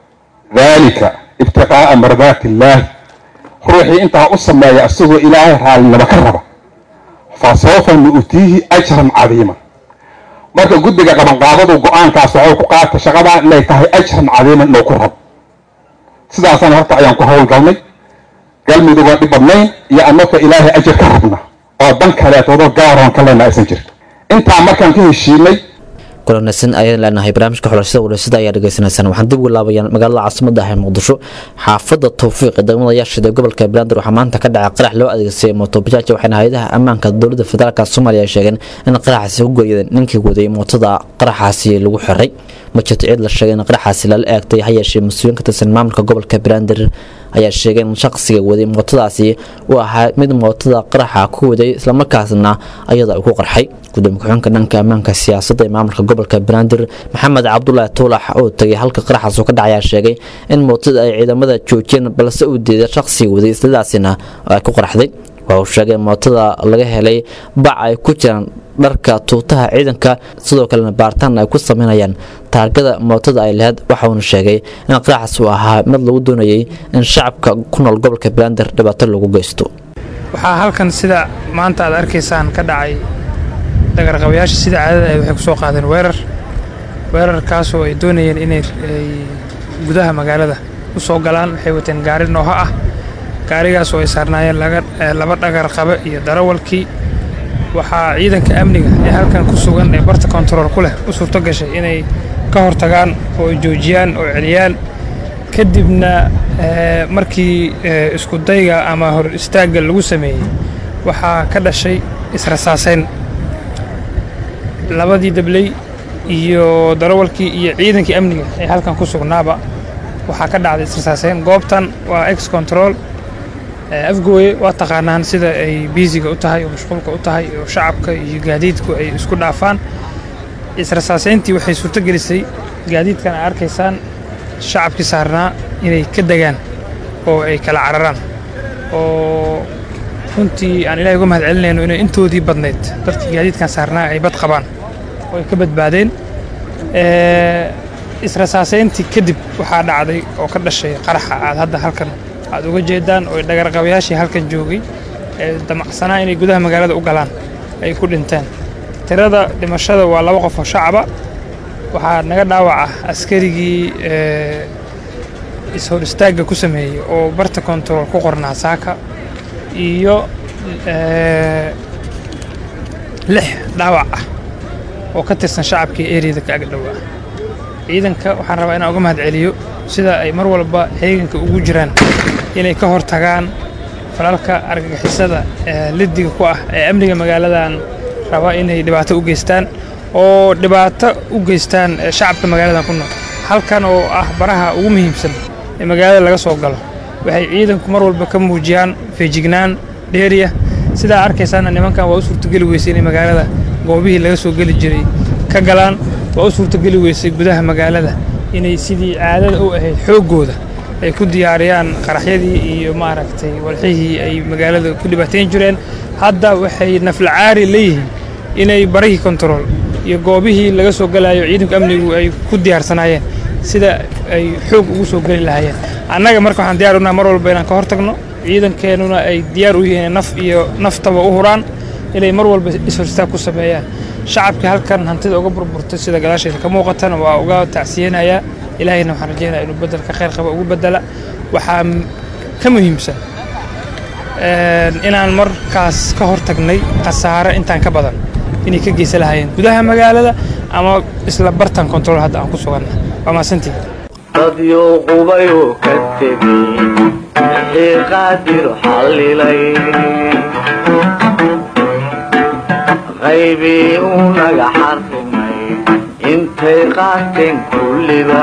dalika ibtiqaa'a mardaati illaahi ruuxii intaa u sameeya isagoo ilaahay raallinimo ka raba fa sawfa nu'tiihi ajran cadiiman marka guddiga qabanqaabadu go-aankaas waxay ku qaata shaqadan inay tahay ajran cadiiman inuu ku rabo sidaasana horta ayaan ku howlgalnay galmudug waa dhib badnayn iyo annaka ilaahay ajir ka rabna oo dan kaleetoodo gaaroon ka leenaa aysan jirin intaa markaan ka heshiinay kulanaysan ayaan leenahay barnaamijka xulashada wareysiga ayaa dhageysanaysaan waxaan dib ugu laabayaan magaalada caasimadda ah ee muqdisho xaafadda tawfiiq ee degmada yaashida gobolka Banaadir waxaa maanta ka dhacay qarax loo adeegsaday mooto bajaaj waxaana hay'adaha ammaanka dowladda federaalka Soomaaliya sheegeen in qaraxaasi u geeriyeen ninkii waday mootada qaraxaasi lagu xiray ma jirto cid la sheegay in qaraxaasi la eegtay hayeeshee mas'uuliyiin ka tirsan maamulka gobolka Banaadir ayaa sheegay in shakhsiga waday mootadaasi uu ahaa mid mootada qaraxa ku waday isla markaasna ayada ku qarxay gudoomiye ku-xigeenka dhanka ammaanka siyaasadda ee maamulka gobolka Banaadir Maxamed Cabdullaahi Tuulax oo tagay halka qaraxaas ka dhacay sheegay in mootada ay ciidamada joojiyeen balse uu diiday shakhsiga waday islaasina ay ku qarxday waxa uu sheegay mootada laga helay bac ay ku jiraan dharka tuutaha ciidanka sidoo kalena baartaan ay ku sameynayaan taargada mootada ay lahayd waxa uu sheegay in qaraxaas uu ahaa mid lagu doonayay in shacabka ku nool gobolka Banaadir dhibaato lagu geysto waxaa halkan sida maanta aad arkaysaan ka dhacay dagarqabayaasha sida caadada ay waxay ku soo qaadeen weerar weerarkaas oo ay doonayeen inay gudaha magaalada u soo galaan waxay wateen gaari nooha ah gaarigaas oo ay saarnaayeen laba dhagar qabe iyo darawalkii waxaa ciidanka amniga ee halkan ku sugan ee barta kontarool ku leh u suurto gashay inay ka hortagaan oo joojiyaan oo celiyaan kadibna markii isku dayga ama hor istaagga lagu sameeyey waxaa ka dhashay israsaasayn labadii dabley iyo darawalkii iyo ciidankii amniga ee halkan ku sugnaaba waxaa ka dhacday israsaaseen goobtan waa ex control afgooye waa taqaanaan sida ay biisiga u tahay oo mashquulka u tahay oo shacabka iyo gaadiidku ay isku dhaafaan israsaaseyntii waxay suurto gelisay gaadiidkan ay arkaysaan shacabkii saarnaa inay ka degaan oo ay kala cararaan oo runtii aan ilaahay uga mahad celinayno inay intoodii badnayd dadkii gaadiidkan saarnaa ay bad qabaan oo ay ka badbaadeen israsaaseyntii kadib waxaa dhacday oo ka dhashay qaraxa aad hadda halkan aad uga jeedaan oo dhagarqabayaashii halkan joogay ee damacsanaa inay gudaha magaalada u galaan ay ku dhinteen tirada dhimashada waa laba qof oo shacaba waxaa naga dhaawaca askarigii ishor istaagga ku sameeyey oo barta control ku qornaa saaka iyo lix dhaawac ah oo ka tirsan shacabkii eriyada ka agdhowaa ciidanka waxaan rabaa inaan uga mahad celiyo sida ay mar walba heeganka ugu jiraan inay ka hortagaan falalka argagixisada lidiga ku ah ee amniga magaaladan raba inay dhibaato u geystaan oo dhibaato u geystaan shacabka magaaladan ku nool halkan oo ah baraha ugu muhiimsan ee magaalada laga soo galo waxay ciidanku mar walba ka muujiyaan feejignaan dheeriya sidaa arkaysaana nimankan waa u suurtogeli weysay inay magaalada goobihii laga soo geli jiray ka galaan waa u suurtogeli weysay gudaha magaalada inay sidii caadada u ahayd xooggooda ay ku diyaariyaan qaraxyadii iyo maaragtay walxihii ay magaalada ku dhibaateyn jireen hadda waxay naflacaari leeyihiin inay barihii control iyo goobihii laga soo galayo ciidanka amnigu ay ku diyaarsanaayeen sida ay xoog ugu soo geli lahaayeen annaga marka waxaan diyaar u nahay mar walba inaan ka hortagno ciidankeenuna ay diyaar u yihiin naf iyo naftaba u huraan inay mar walba ishorstaag ku sameeyaan shacabka halkan hantida uga burburtay sida gadaasheeda ka muuqatana waa uga tacsiyeenayaa ilaahayna waxaan rajeynayaa inuu bedelka khayr qaba ugu bedela waxaa ka muhiimsan inaan markaas ka hortagnay khasaare intaan ka badan inay ka geysan lahaayeen gudaha magaalada ama isla bartan control hadda aan ku suganna waa mahadsantiin dadyo qubayoo ka tegey wixii qaadir xallilay qaybii uu naga xarrimay intay qaateen kulliba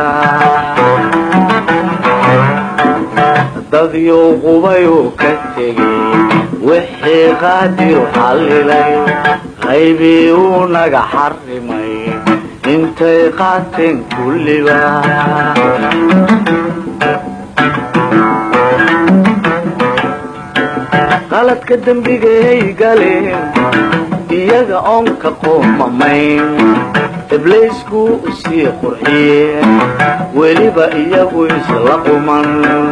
dadyo qubayoo ka tegey wixii qaadir xallilay qaybii uu naga xarrimay intay qaateen kulliba qaladka dembigay galeen iyaga oon ka qoomamayn ibliisku u sii qurxiyeen weliba iyagu isla quman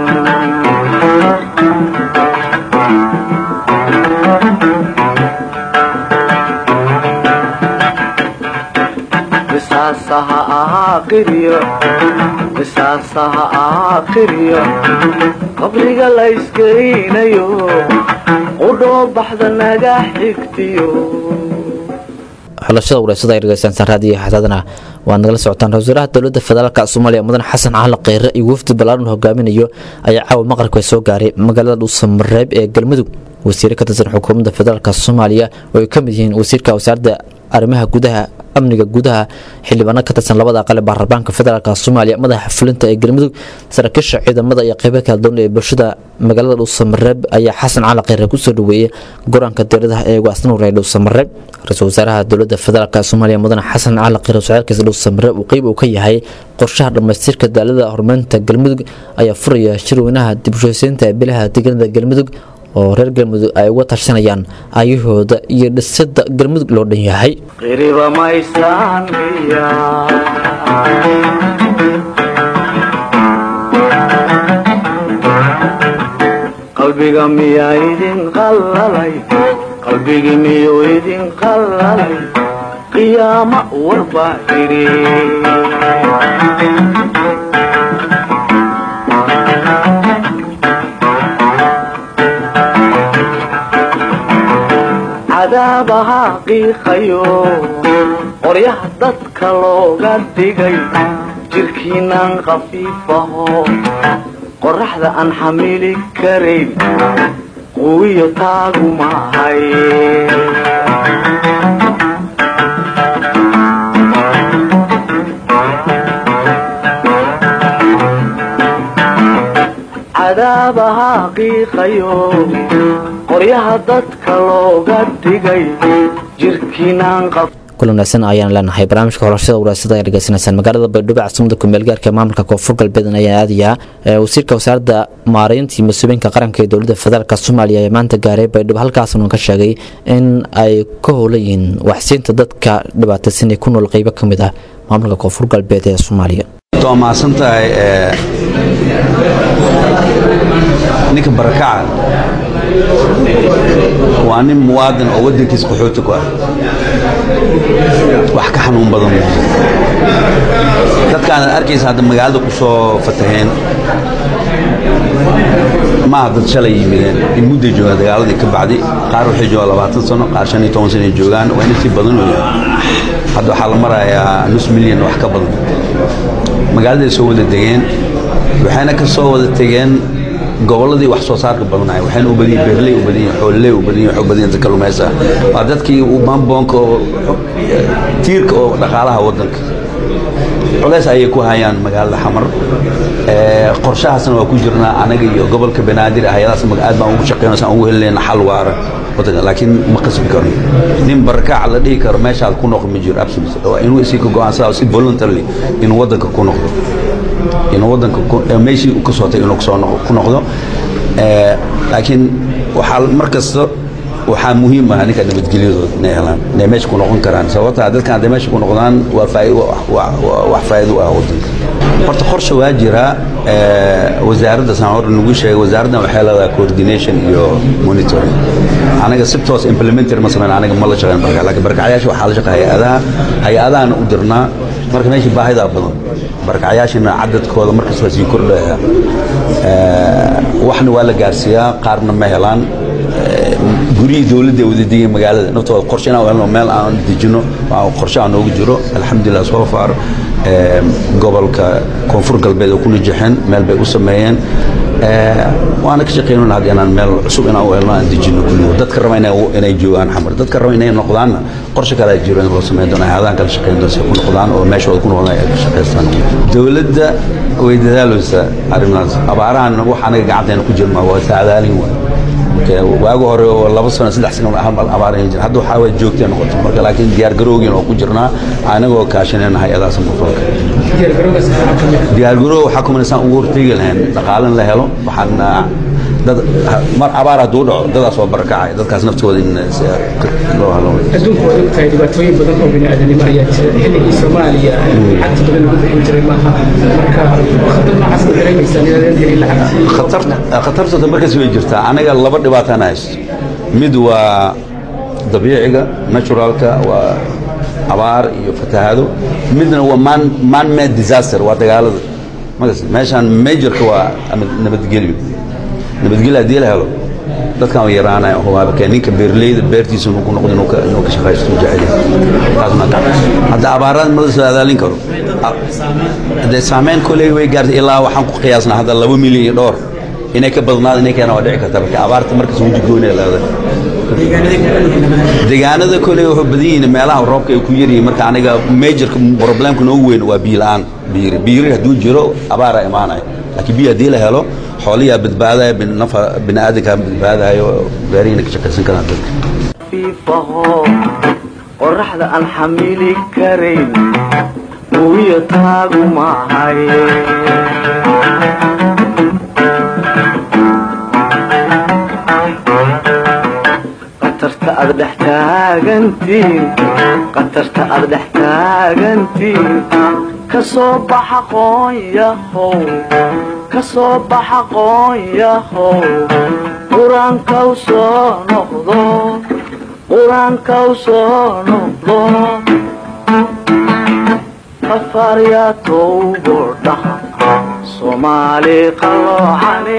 qisaasaha ahaa qiryo qisaasaha ahaa qiryo qabriga la iskeynayo qudhoo baxda naga xigtiyo xulashada wareysada ay dhegeysan raadiyo xasaadana waa nagala socotaan ra-iisul wasaaraha dowladda federaalka Soomaaliya mudan xasan cali kheyre iyo wafdi balaaran hogaaminayo ayaa caawa maqribka soo gaaray magaalada Dhuusamareeb ee Galmudug wasiirka ka tirsan xukuumadda federaalka Soomaaliya oo ay ka mid yihiin wasiirka wasaaradda arrimaha gudaha amniga gudaha xildhibaano ka tirsan labada aqal ee baarlamaanka federaalka Soomaaliya madaxa fulinta ee Galmudug saraakiisha ciidamada iyo qaybaha kala duwan ee bulshada magaalada Dhuusamareeb ayaa xasan cali kheyre ku soo dhaweeyay goraanka dowladda ee Waasna Uray Dhuusamareeb ra-iisul wasaaraha dowladda federaalka Soomaaliya mudan xasan cali kheyre wasaarkiisa Dhuusamareeb uu qayb u ka yahay qorshaha dhamaystirka dowladda horumarinta Galmudug ayaa furaya shirweynaha dib u heshiisiinta bilaha deegaanada Galmudug oo reer Galmudug ay uga tashanayaan ayahooda iyo dhisida Galmudug loo dhan yahay qiriba maysaan biya qalbiga miyaa idin qallalay qalbigi miyuu idin qallalay qiyaama warba iri cadaabaha qiiqayo qoryaha dadka looga dhigay jirkiinaan khafiifaho qoraxda aan xamili karayn quwiyo taagu maahay cadaabaha qiiqayo qoryaha dadka looga dhigay jirkiinaan qab kulan wanaagsan ayaan leenahay barnaamijka horashada waraasada ay dhageysanaysaan magaalada baydhabo caasimada kumeel gaarka maamulka koonfur galbeed ayaa aadaya wasiirka wasaaradda maareynta iyo mas'uuliyiinta qaranka ee dowladda federaalka Soomaaliya ayaa maanta gaaray baydhabo halkaas oo ka sheegay in ay ka howlayeen waxsiinta dadka dhibaataysan ee ku nool qaybo kamid ah maamulka koonfur galbeed ee Soomaaliya toomaasantay ee ninka barakaca waa nin muwaadin oo wadankiisa qaxooti ku ah wax ka xanuun badan dadkaan arkaysa hadda magaalada ku soo fataheen ma dad shalay yimideen in muddo jooga dagaaladii ka bacdi qaar waxay joogaan labaatan sano qaar shan iyo toban sano joogaan waa intii badan oo hadda waxa la marayaa nus milyan wax ka badan magaalada soo wada degeen waxayna ka soo wada tageen goboladii wax soo saarka badanaay waxayna u badiyeen beerley u badiyeen xooley u badiyeen wax u badiyeen kalluumaysa waa dadkii u bamboonka tiirka oo dhaqaalaha wadanka culays ay ku hayaan magaalada xamar ee qorshahaasna waa ku jirnaa anaga iyo gobolka banaadir hay'adaas magacaad baan ugu shaqeynaysaa ugu helnaa xal waara wadanka laakiin ma qasbi karo nin barakac la dhigi karo meesha ku noqon ma jiro absolutely waa inuu isii ka go'aansado si voluntarily inuu wadanka ku noqdo inuu wadanka meeshii uu ka soo tagay inuu soo noqdo ku noqdo ee laakiin waxa markasta waxa muhiim ah ninka nabadgelyadooda inay helaan inay meesha ku noqon karaan sababta dadkan ay meesha ku noqdaan waa faa'iido wax faa'iido ah wadanka horta qorshe waa jira ee wasaaradda sanad nagu sheegay wasaaradda waxay leedahay coordination iyo monitoring anaga si toos implementer ma sameeyaan anaga ma la shaqeyn barka laakiin barkacayaasha waxa la shaqeeyaa hay'adaha hay'adahan u dirnaa marka meesha baahida badan barkacayaashina cadadkooda markaas waa sii kordhaya ee waxna waa la gaarsiiyaa qaarna ma helaan guriyada dawladda wada digay magaalada naftooda qorsheena oo meel aan dejino oo qorshe aan ugu jiro alxamdulillah soo faar ee gobolka koonfur galbeed oo ku najaxeen meel bay u sameeyeen ee waana ka shaqeynaa hadii aan meel cusub inaan u helno aan dejino kullu dadka rabayna inay joogaan xamar dadka rabayna inay noqdaan qorshe kale jiro in loo sameeyo doonaa hadaan kala shaqeyn doonaa si ku noqdaan oo meeshooda ku noqdaan ay ka shaqeystaan dawladda way dadaaleysa arrimahaas abaarahan waxa anaga gacanteena ku jirma waa saadaalin waagu hore oo laba sano saddex sano hal abaareen jir hadda waxa way joogteen noqoto marka laakiin diyaar garowgin oo ku jirnaa anagoo kaashanayna hay'adaha samafalka diyaar garowga saxa kamid diyaar garow waxa kumanaysan ugu hortagi lahayn dhaqaalan la helo waxaana dad mar abaar haduu dhaco dadaas oo barakacay dadkaas naftooda in loo helo adduunku way tahay dhibaatooyin badan oo bini'aadanimo ayaa jira xilligii Soomaaliya xad badan lagu bixin jiray maaha marka khatar noocaas ma dareemaysaa inaad heli lacag khatar khatarta markaas way jirtaa anaga laba dhibaataan haysto mid waa dabiiciga naturalka waa abaar iyo fatahaado midna waa man man made disaster waa dagaalada magaas meeshan majorka waa nabadgelyo nabadgelyo hadii la helo dadkan way yaraanayaan oo waa ninka beerleyda beertiisa uu ku noqdo inuu ka inuu ka shaqeysto jacayl taasna ka hadda abaarada ma la saadaalin karo hadda saameyn kulay way gaartay ilaa waxaan ku qiyaasnaa hadda laba milyan iyo dhowr inay ka badnaado inay kana wadici kartaa marka abaarta markaas uu jigoonay leedahay deegaanada kulay wuxuu badan yahay meelaha roobka ay ku yaryihiin marka aniga major problemka noogu weyn waa biyo la'aan biyo biyo haduu jiro abaar ay imaanay laakiin biyo hadii la helo xooliya badbaadaya binafa binaadinka badbaadayo gaariina ka shaqeysan karaan dadka fiifaho qorraxda aan xamili karayn wiya taagu maahay qatarta ad dhex taagantiin qatarta ad dhex taagantiin ka soo baxa qoonyahow kasoo baxa qoonyahow quraanka u soo noqdo quraanka u soo noqdo afarya towbo dhaha soomaali qalooxane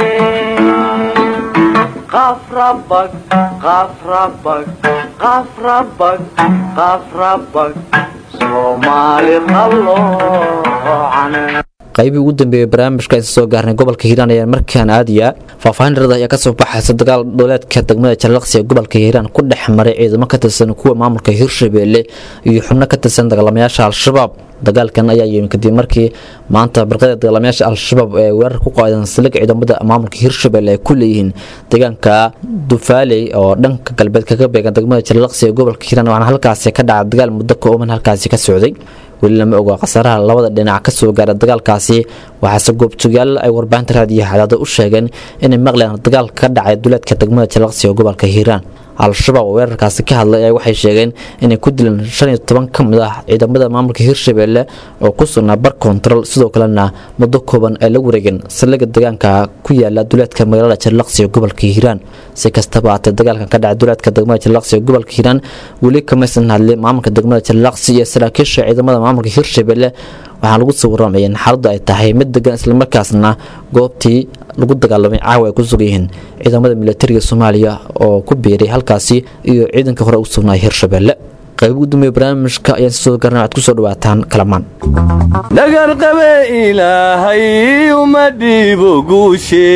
qafrabag qafrabag qafrabag qafrabag soomaali qalooxane qaybii ugu dambeeyay barnaamijka isa soo gaarnay gobolka Hiiraan ayaa markaan aadiya faahfaahin rada ayaa ka soo baxaysa dagaal dowladka degmada Jallaqsi ee gobolka Hiiraan ku dhex maray ciidamo ka tirsan kuwa maamulka Hirshabeelle iyo xubno ka tirsan dagaalamayaasha Al-Shabaab dagaalkan ayaa yimid kadib markii maanta barqada dagaalamayaasha al-shabaab ee weerar ku qaadan saldhig ciidamada maamulka hirshabelle ay ku leeyihiin deegaanka dufaaley oo dhanka galbeed kaga beegan degmada Jallaqsi ee gobolka Hiiraan waxaana halkaasi ka dhacay dagaal muddo kooban halkaasi ka socday weli lama oga khasaaraha labada dhinac ka soo gaaray dagaalkaasi waxaase goobjoogayaal ay warbaahinta raadiyaha cadaado u sheegeen inay maqleen dagaal ka dhacay duleedka degmada Jallaqsi ee gobolka Hiiraan al-shabaab weerarkaasi ka hadlay ay waxay sheegeen inay ku dileen shan iyo toban ka mid ah ciidamada maamulka hirshabelle oo ku sugnaa bar control sidoo kalena muddo kooban ay la wareegeen saldhigga deegaanka ku yaala duleedka magaalada Jallaqsi ee gobolka Hiiraan si kastaba ahaatee dagaalkan ka dhacay duleedka degmada Jallaqsi ee gobolka Hiiraan weli kama san hadlay maamulka degmada Jallaqsi iyo saraakiisha ciidamada maamulka hirshabelle waxaa lagu soo warramay in xaaladdu ay tahay mid degan isla markaasna goobtii lagu dagaalamay caawa ay ku sugan yihiin ciidamada militariga Soomaaliya oo ku biiray halkaasi iyo ciidanka hore u sugnaa hirshabelle qayb u dumay barnaamijka ayaan soo garnaa aad ku soo dhawaataan kalamaan dagar qabe ilaahay uma dhiibo guushe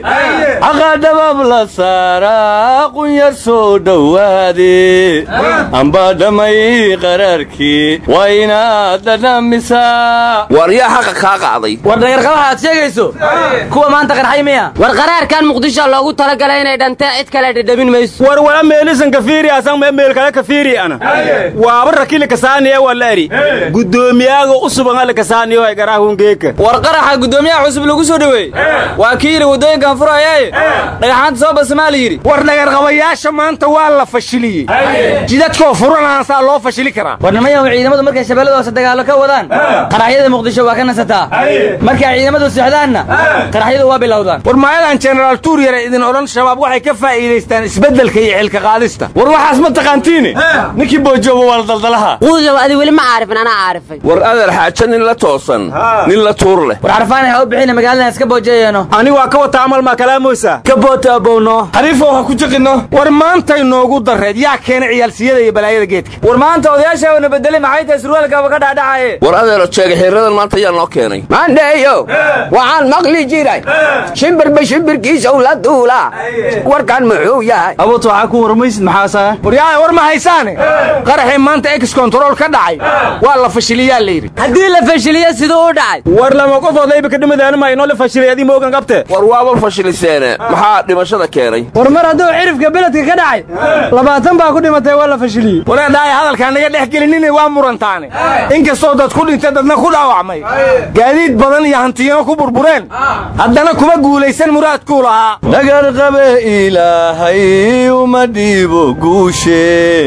xaqa dhabab la saara qunyar soo dhowaade amba dhamay qaraarkii waa inaad dhadhamisaa war yaa xaqa kaa qaaday war dagar qabaha aad sheegayso kuwa maanta qarxay miya war qaraarkan muqdisho loogu talagalay inay dhantee cid kale dhadhabin mayso war wala meelisan kafiiri asan meel kale kafiiri ana waaba rakili kasaaniya walaari gudoomiyaha u suban la kasaaniyo ay garaahun geeka war qaraxa gudoomiyaha cusub lagu soo dhaweey waa kiiri wadooyinkan furayay dhagaxaanta soo basmaal yiri war dhagar qabayaasha maanta waa la fashiliyay jidadkoo furanaan saa loo fashili karaa war nimayaha ciidamadu markay shabeeladooda dagaalo ka wadaan qaraxyada muqdisho waa ka nasataa markay ciidamadu socdaanna qaraxyadu waa bilowdaan war maayadan general tuur yare idin oran shabaab waxay ka faa'iideystaan isbedelka iyo xilka qaadista war waxaas ma taqaantiin ninkii boojo waldaldalaha wuxuu adi wali ma aarifin ana aarifay war adal xaaja nin la toosan nin la tuur leh war arfaan ay u bixin magaalada iska boojeeyano ani waa ka wata amal ma kalaamoysa ka boota abowno xariifo ha ku jiqino war maanta inoogu dareed yaa keenay ciyaalsiyada iyo balaayada geedka war maanta odayaasha wana bedelay maxay tahay surwaalka ka dhaadhacaye war adal jeega xiriiradan maanta yaa noo keenay maandeeyo waxaan maqli jiray shimbir ba shimbirkiisa uu la duula warkan muxuu yahay abooto waxa ku warmaysid maxaasa war yaa war ma haysaane qaraxi maanta ex control ka dhacay waa la fashiliyaa leeyri hadii la fashiliyo sidoo u dhacay war lama qof oo leeyba ka dhimadaan ma inoo la fashilay adii moogan qabte war waaba fashiliseen maxaa dhimashada keenay war mar haduu cirifka beledka ka dhacay labaatan baa ku dhimatay waa la fashiliyay war dhaay hadalka naga dhex gelinin waa murantaane inkastoo dad ku dhintay dadna ku dhaawacmay gaadiid badan iyo hantiyo ku burbureen haddana kuma guulaysan muraadku lahaa dagar qabe ilaahay uma dhiibo guushe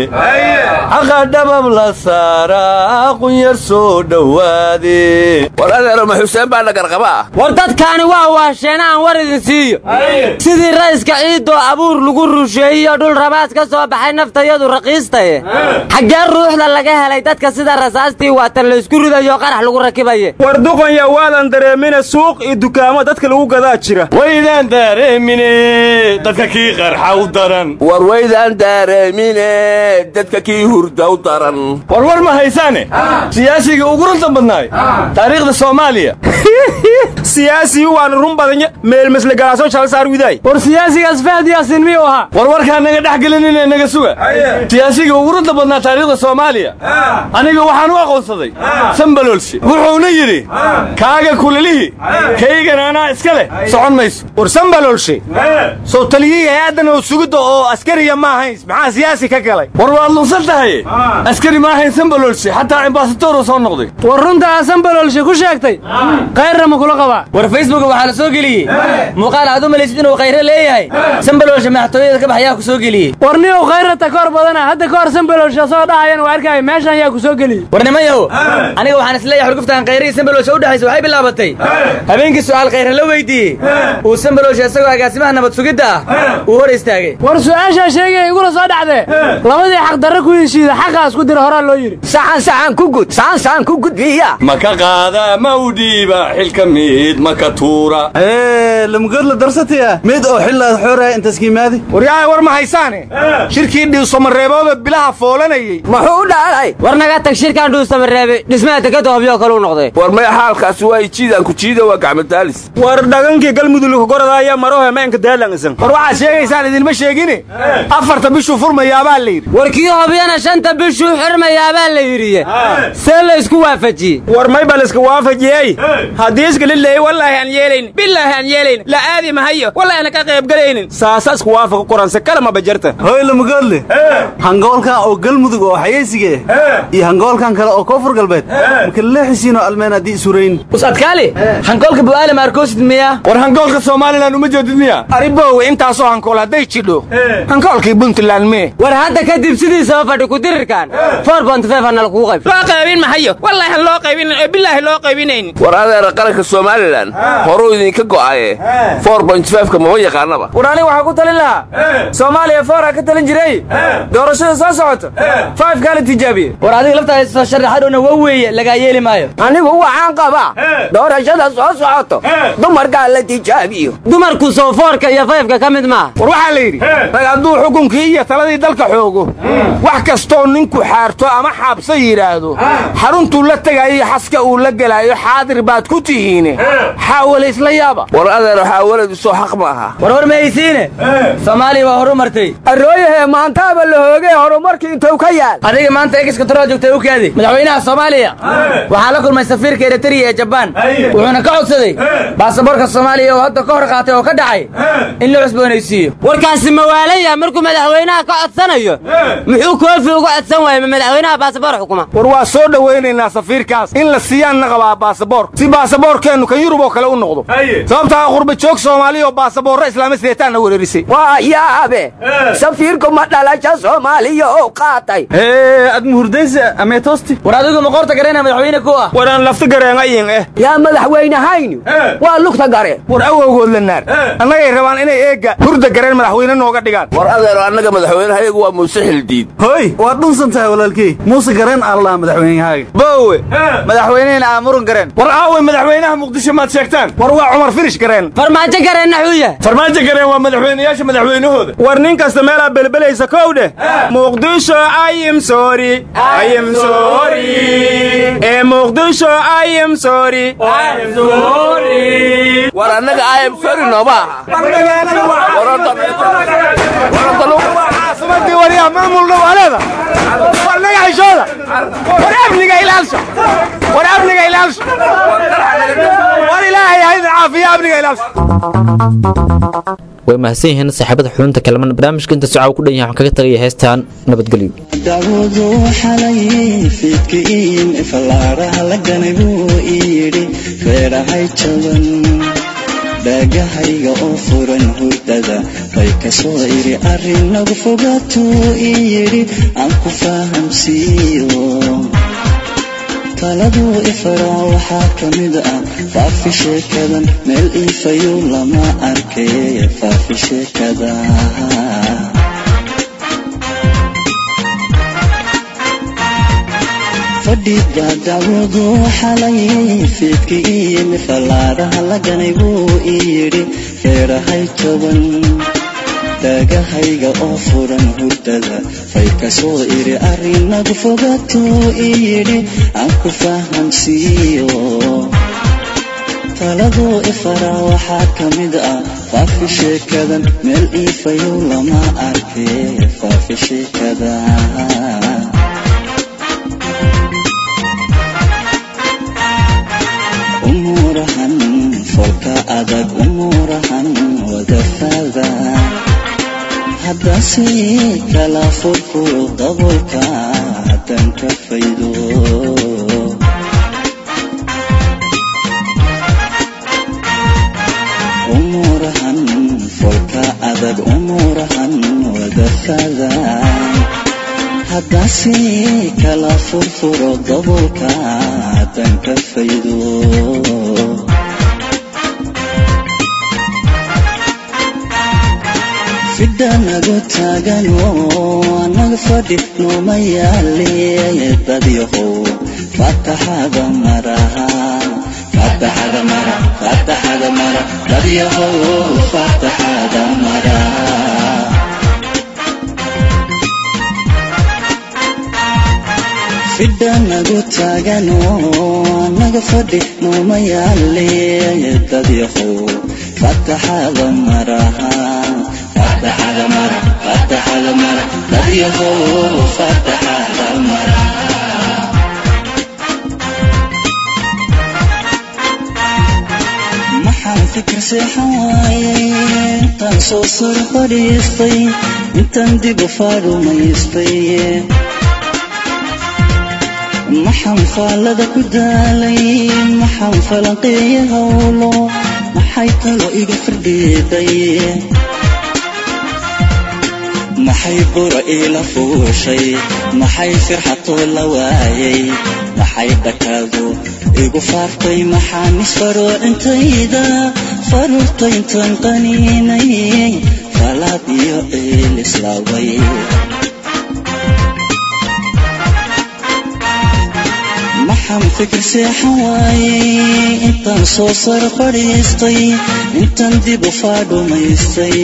xaqa dhabab la saara qunyar soo dhowaade war adeero ma xuseen baa dhagar qaba ah war dadkaani waa waasheen aan war idin siiyo sidii raiska ciidoo abuur lagu rusheeyo dhul rabaas ka soo baxay naftayadu raqiistaye xaggee ruuxda laga helay dadka sida rasaastii waatan la isku ridayo qarax lagu rakibaye war duqanya waadan dareemina suuq iyo dukaamo dadka lagu gadaa jira waydaan dareemine dadka kii qarxa u daran war waydaan dareemine dadka kii hurda u daran war war ma haysaane siyaasiga ugu runta badnaay taariikhda Soomaaliya siyaasi waan run badan meel masla galaaso shal saar widay war siyaasigaas Fahad Yaasin miyuu aha war warka naga dhaxgelin inay naga suga siyaasiga ugu runta badnaa taariikhda Soomaaliya aniga waxaan u aqoonsaday Sambalolshi wuxuuna yiri kaaga kulalihi kaygana ana iska leh socon mayso war Sambalolshi soo taliyay aadan oo sugida oo askariya ma ahayn maxaa siyaasi ka galay war waa lunsan tahay askari ma ahayn Sambalolshi hatta ambassador soo noqday war runta Sambalolshi ku sheegtay qayr ma kula qaba war Facebook waxa la soo galiyay muuqaal aad u maleesid inuu qayr leeyahay Sambalolshi maxtooyada ka baxaya ku soo galiyay war niyo qayrata kor badana hadda kor Sambalolshi soo dhaayeen waa arkay meeshan yaa ku soo galiyay war nimayo aniga waxaan isleeyahay xurguftaan qayri Sambalolshi u dhaxayso waxay bilaabatay habeenkii su'aal qayr la weydiiyay oo Sambalolshi asagoo agaasimaha nabad sugidda uu hor istaagay war su'aasha sheegay igu soo dhacday labadii xaq darro ku heshiida xaqaas ku dir hore loo yiri saxan saxan ku gud saxan saxan ku gudbiya ma ka qaada ma u dhiiba xilka mid makatuura ee lamgad la darsataya mid oo xilad xoraa inta skiimaadi waryaay war ma haysaane shirkii dhiisamareebooda bilaha foolanayay muxuu dhaalay war naga tag shirkaan dhiisamareebe dhismaha degada hobyo kale u noqday war may xaalkaas waa jiidan ku jiida waa gacmadaalis war dhagankii galmudug ku goradaya marohe meenka daalansan war waxa sheegaysaan idin ma sheegine afarta bishu furmayaa baa la yiri warkii hobyana shanta bishu xirmayaa baa la yiri see la isku waafajiyey war may bal isku waafajiyey haddii iska lileey wallaahi aan yeelayn billaahi aan yeelayn la aadi mahayo wallaahi ana ka qayb galaynin saasa isku waafaq qoranse kala ma bajarta hoy lamagadle hangoolkan oo galmudug oo xayeysiga iyo hangoolkan kale oo koonfur galbeed marka leexisiino almeen haddii isurayn usadkaali hangoolka bu'aale maarkoosid miya war hangoolka Soomaaliland uma jeedid miya aribow intaasoo hangool hadday jidho hangoolkii Puntland mee war hadda kadib sidiisa fadhi ku dirirkan four point five ana lagu qayb loo qaybin mahayo wallaahi loo qaybin billaahi loo qaybinayn war adeer qaranka Soomaaliland horuu idinka go'aye four point five ka ma yaqaanaba war ani waxa ku talin lahaa Soomaaliya four ka talin jiray doorashada soo socota five ka la tijaabiye war adiga laftaada soo sharaxadona waa weeye laga yeeli maayo anigu waxaan qabaa doorashada soo socoto dumarka la tijaabiyo dumarku soo four ka iyo five ka kamid ma war waxa la yiri rag hadduu xukunkii iyo taladii dalka xoogo wax kastoo ninku xaarto ama xabsa yiraahdo xaruntu la tagay xaska uu la galaayo xaadir baad ku tihiin xawal isla yaaba war adeer xawaladu soo xaq ma aha war war meeysiine Soomaaliya waa horumartay arooyaha maanta ba la hoogay horumarkii intuu ka yaal adiga maanta eegiska tiro joogtay u kaadi madaxweynaha Soomaaliya waxa la kulmay safiirka Eritrea ee Japan wuxuuna ka codsaday baasaboorka Soomaaliya oo hadda ka hor qaatay oo ka dhacay in la cusboonaysiiyo warkaasi mawaalaya markuu madaxweynaha ka codsanayo muxuu koofi uga codsan waayay madaxweynaha baasaboor xukuma war waa soo dhaweynayna safiirkaas in la siiyaan naqaba baasaboor si baasaboorkeenu kan Yurub oo kale u noqdo sababta qurba joog Soomaaliya oo baasaboor islaam isleetaan weerarisay waa yaabe safiirku ma dhalaasha Soomaaliya oo qaatay ee ad muhurdaysa ama toosti war adigu ma qorta gareena madaxweyne ku ah waran lafta gareenayin eh yaa madaxweyne hayni waa lugta gareen war awowgood la naar annaga ay rabaan inay eega hurda gareen madaxweyne nooga dhigaan war adeer annaga madaxweynahayagu waa Muuse Xildiid hoy waa dhunsantahay walaalkii Muuse gareen Allah madaxweynahaaga boowe madaxweynaha aamurun gareen war aawe madaxweynaha Muqdisho ma sheegtaan war waa Umar Firish gareen farmaajo gareen naxuuya farmaajo gareen waa madaxweynayaasha madaxweynahooda war nin kasta meel belbelaysa kowde Muqdisho I am sorry I am sorry ee Muqdisho I am sorry I am sorry war annaga I am sorry no ma عاصمتي وريها مامول نواليدا ورنقا عيشودا ورابنقا إلالشا ورابنقا إلالشا ورإلهي هيدا عافية أبنقا إلالشا way mahadsan yihiin saaxiibada xulunta kalaman barnaamijka inta socod ku dhan yahay kaga tagay heestan nabadgelyo dawadu xalay fiidkiin ifalaaraha la ganaybu iyiri feerahay jaban dhagahayga oo furan hurdada way ka soo iri arrin nagu fogaato iyiri aan ku fahamsiiyo taladu ifra waxaa ka mid ah faafi sheekadan meel iifayo lama arkay faafi sheekada fadhiga dawadu xalay fiidkii mifalaaraha la ganay buu iyiri feerahay jaban dhagahayga oo furan hurdada fay ka soo iri arrin nagu fogaato iyiri aan ku fahamsiiyo taladu ifra waxaa ka mid ah faafi sheekadan meel iifayo lama arkay faafi sheekada umurahan folka adag umurahan wadafada haddase kala furku dabolka haddan ka faydo umurahan folka adag umurahan wadafada haddase kala furfuro dabolka haddan ka faydo fidanagu taagan oo anaga fadhi nooma yaale dadyahow fataxada maraha fataxada maraha dadyahow faataxada mara fidanagu taagano naga fadhi nooma yaale dadyahow faataxada mara faataxada mara faataxada mara dadyahow faataxada mara maxaan fikir seexan waayay intaan soo sar fadhiistay intaan dib u faarumaystay maxaan faalada ku daalay maxaan falanqeeya hawlo maxay talo iga firdhiiday maxay bura ila fuushay maxay firxatoo la waayay maxay dhakaadu igu faartay maxaan isfaro intayda faruurta intaan qaniinay falaad iyo ciil islaaway maxaan fikir seexan waayay intaan soo sar fadhiistay intaan dib u faadhumaystay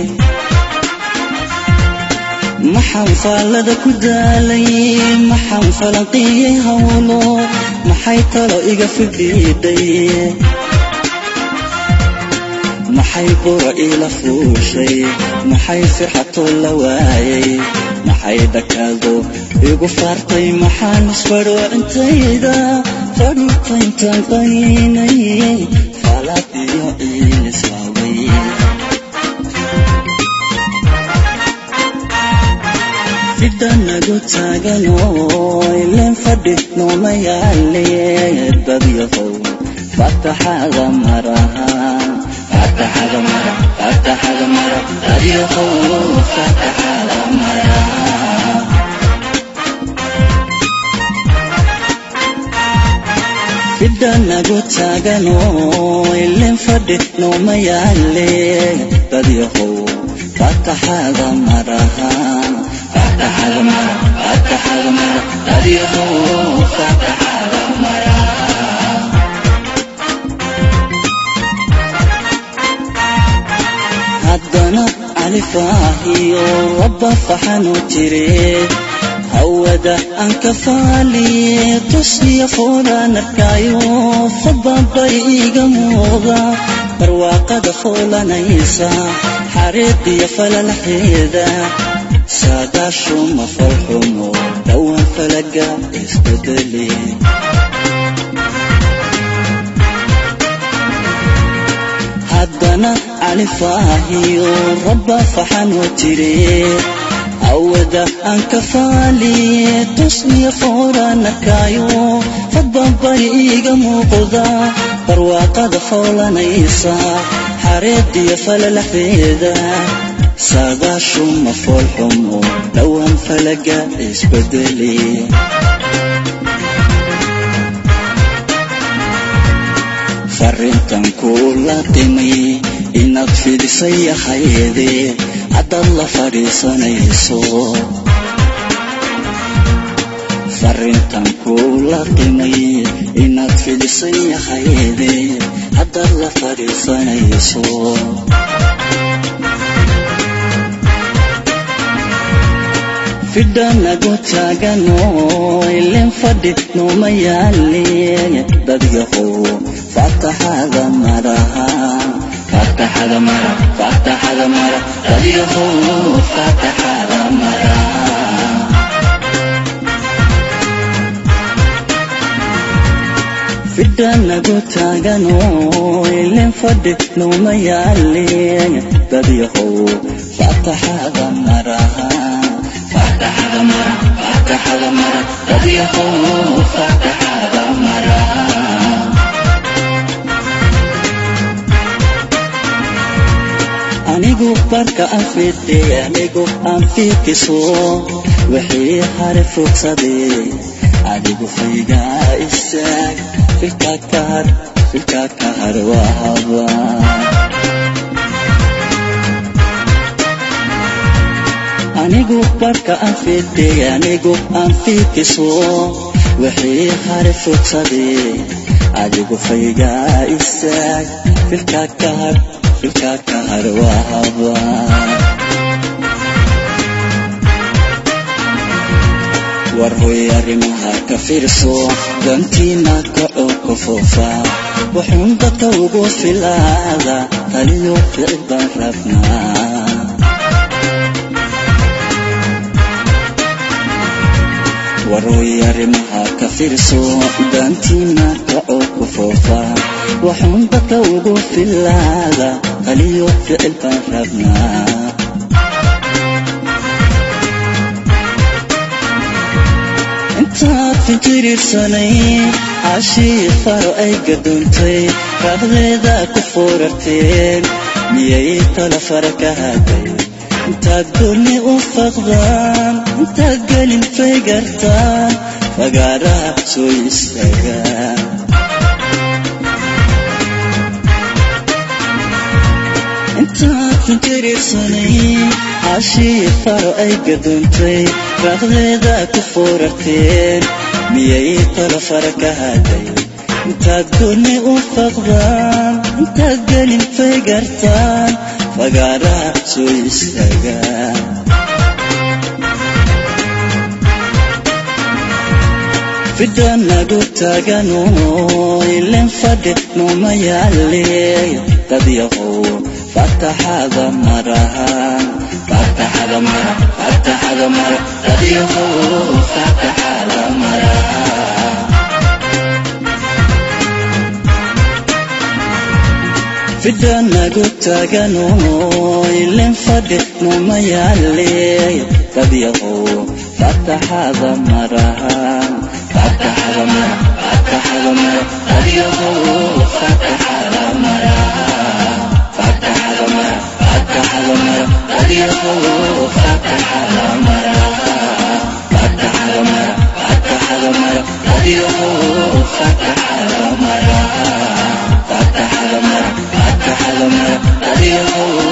maxaan faalada ku daalay maxaan falanqiyey hawlo maxay talo iga fidhiidhay maxay bura ila fuushay maxay firxatoo la waayay maxay dhakaado igu faartay maxaan isfadho intayda fadhuurta intaan qaniinay falaad iyo ciil islaaway fidanagu taagano ileen fadhi nooma yaale dadyahow faataxada maraha faataxada mara faataxada mara dadyahow faataxada mara fidanagu taagano ileen fadhi nooma yaale dadyahow faataxada maraha faataxada mara faataxada mara dadyahow faataxada mara haddana alifaahiyo rabba faxanu jire hawada aan ka faaliye tusniya foolaan arkaayo fadbabay iga muuqda barwaaqada foolanaysa xariiqiyo falalaxeeda saadaashu ma falxumo dhowaan falaga isbedeli haddana alifaahiyo rabba faxanoo jire awada aan ka faaliye tusniya foolaan arkaayo fadbabay iga muuqda barwaaqada foolanaysa xariiqiyo falalaxeeda saadaashu ma foolxumo dhowaan falaga isbedeli farrintan kula qimay inaad fidisay hayde haddaad la fadhiisanayso farrintan kula qimay inaad fidisay hayde haddaad la fadhiisanayso fidanagu taagano ileen fadhi nooma yaale dadyahow faataxada maraha faataxada mara faataxada mara dadyahow faataxada mara fidanagu taagano ileen fadhi nooma yaale dadyahow faataxada maraha faataxada mara faataxada mara dadyahow faataxada mara anigu barka aan fidhe anigu aan fiikiso wixii hare fogsaday adigu faygaa istaag filka kahar filka kahar waa haba anigu barka aan fidhe anigu aan fiikiso wixii hare fogsaday adigu faygaa istaag filka kahar filka ka harwaaba warhoy arrimaha ka fiirso dantiina kaco ku foofa wuxuun dadka ugu filaada taliyo ficil baan rabnaa warhoy arrimaha ka fiirso dantiina kaco ku foofa wuxuun dadka ugu filaada taliyo ficil baan rabnaa intaad fikirsanay cashii faro ay gadoontay raaqdeeda ku foorarteen miyay tala fara ka haday intaad gooni u faqdaan intaad gelin fay gartaan fagaaraha soo istaagaan intaad fikirsanay cashii faro ay gadoontay raaqdeeda ku foorarteen miyay tala fara ka haday intaad gooni u faqdaan intaad gelin fay gartaan fagaaraha soo istaagaan fidaan nagu taagano ilen fadhi nooma yaaleey dad yahow fataxada marahan fataxada mara fataxada mara dad yahow fataxada marahan fidaan nagu taagano ilen fadhi nooma yaaleey dad yahow fataxada marahan fataxada mara fataxada mara dad yahow fataxada marahan fataxada mara fataxada mara dad yahow fataxada marahan fataxada mara fataxada mara dad yahow fataxada marahan fataxada mara fataxada mara dad yahow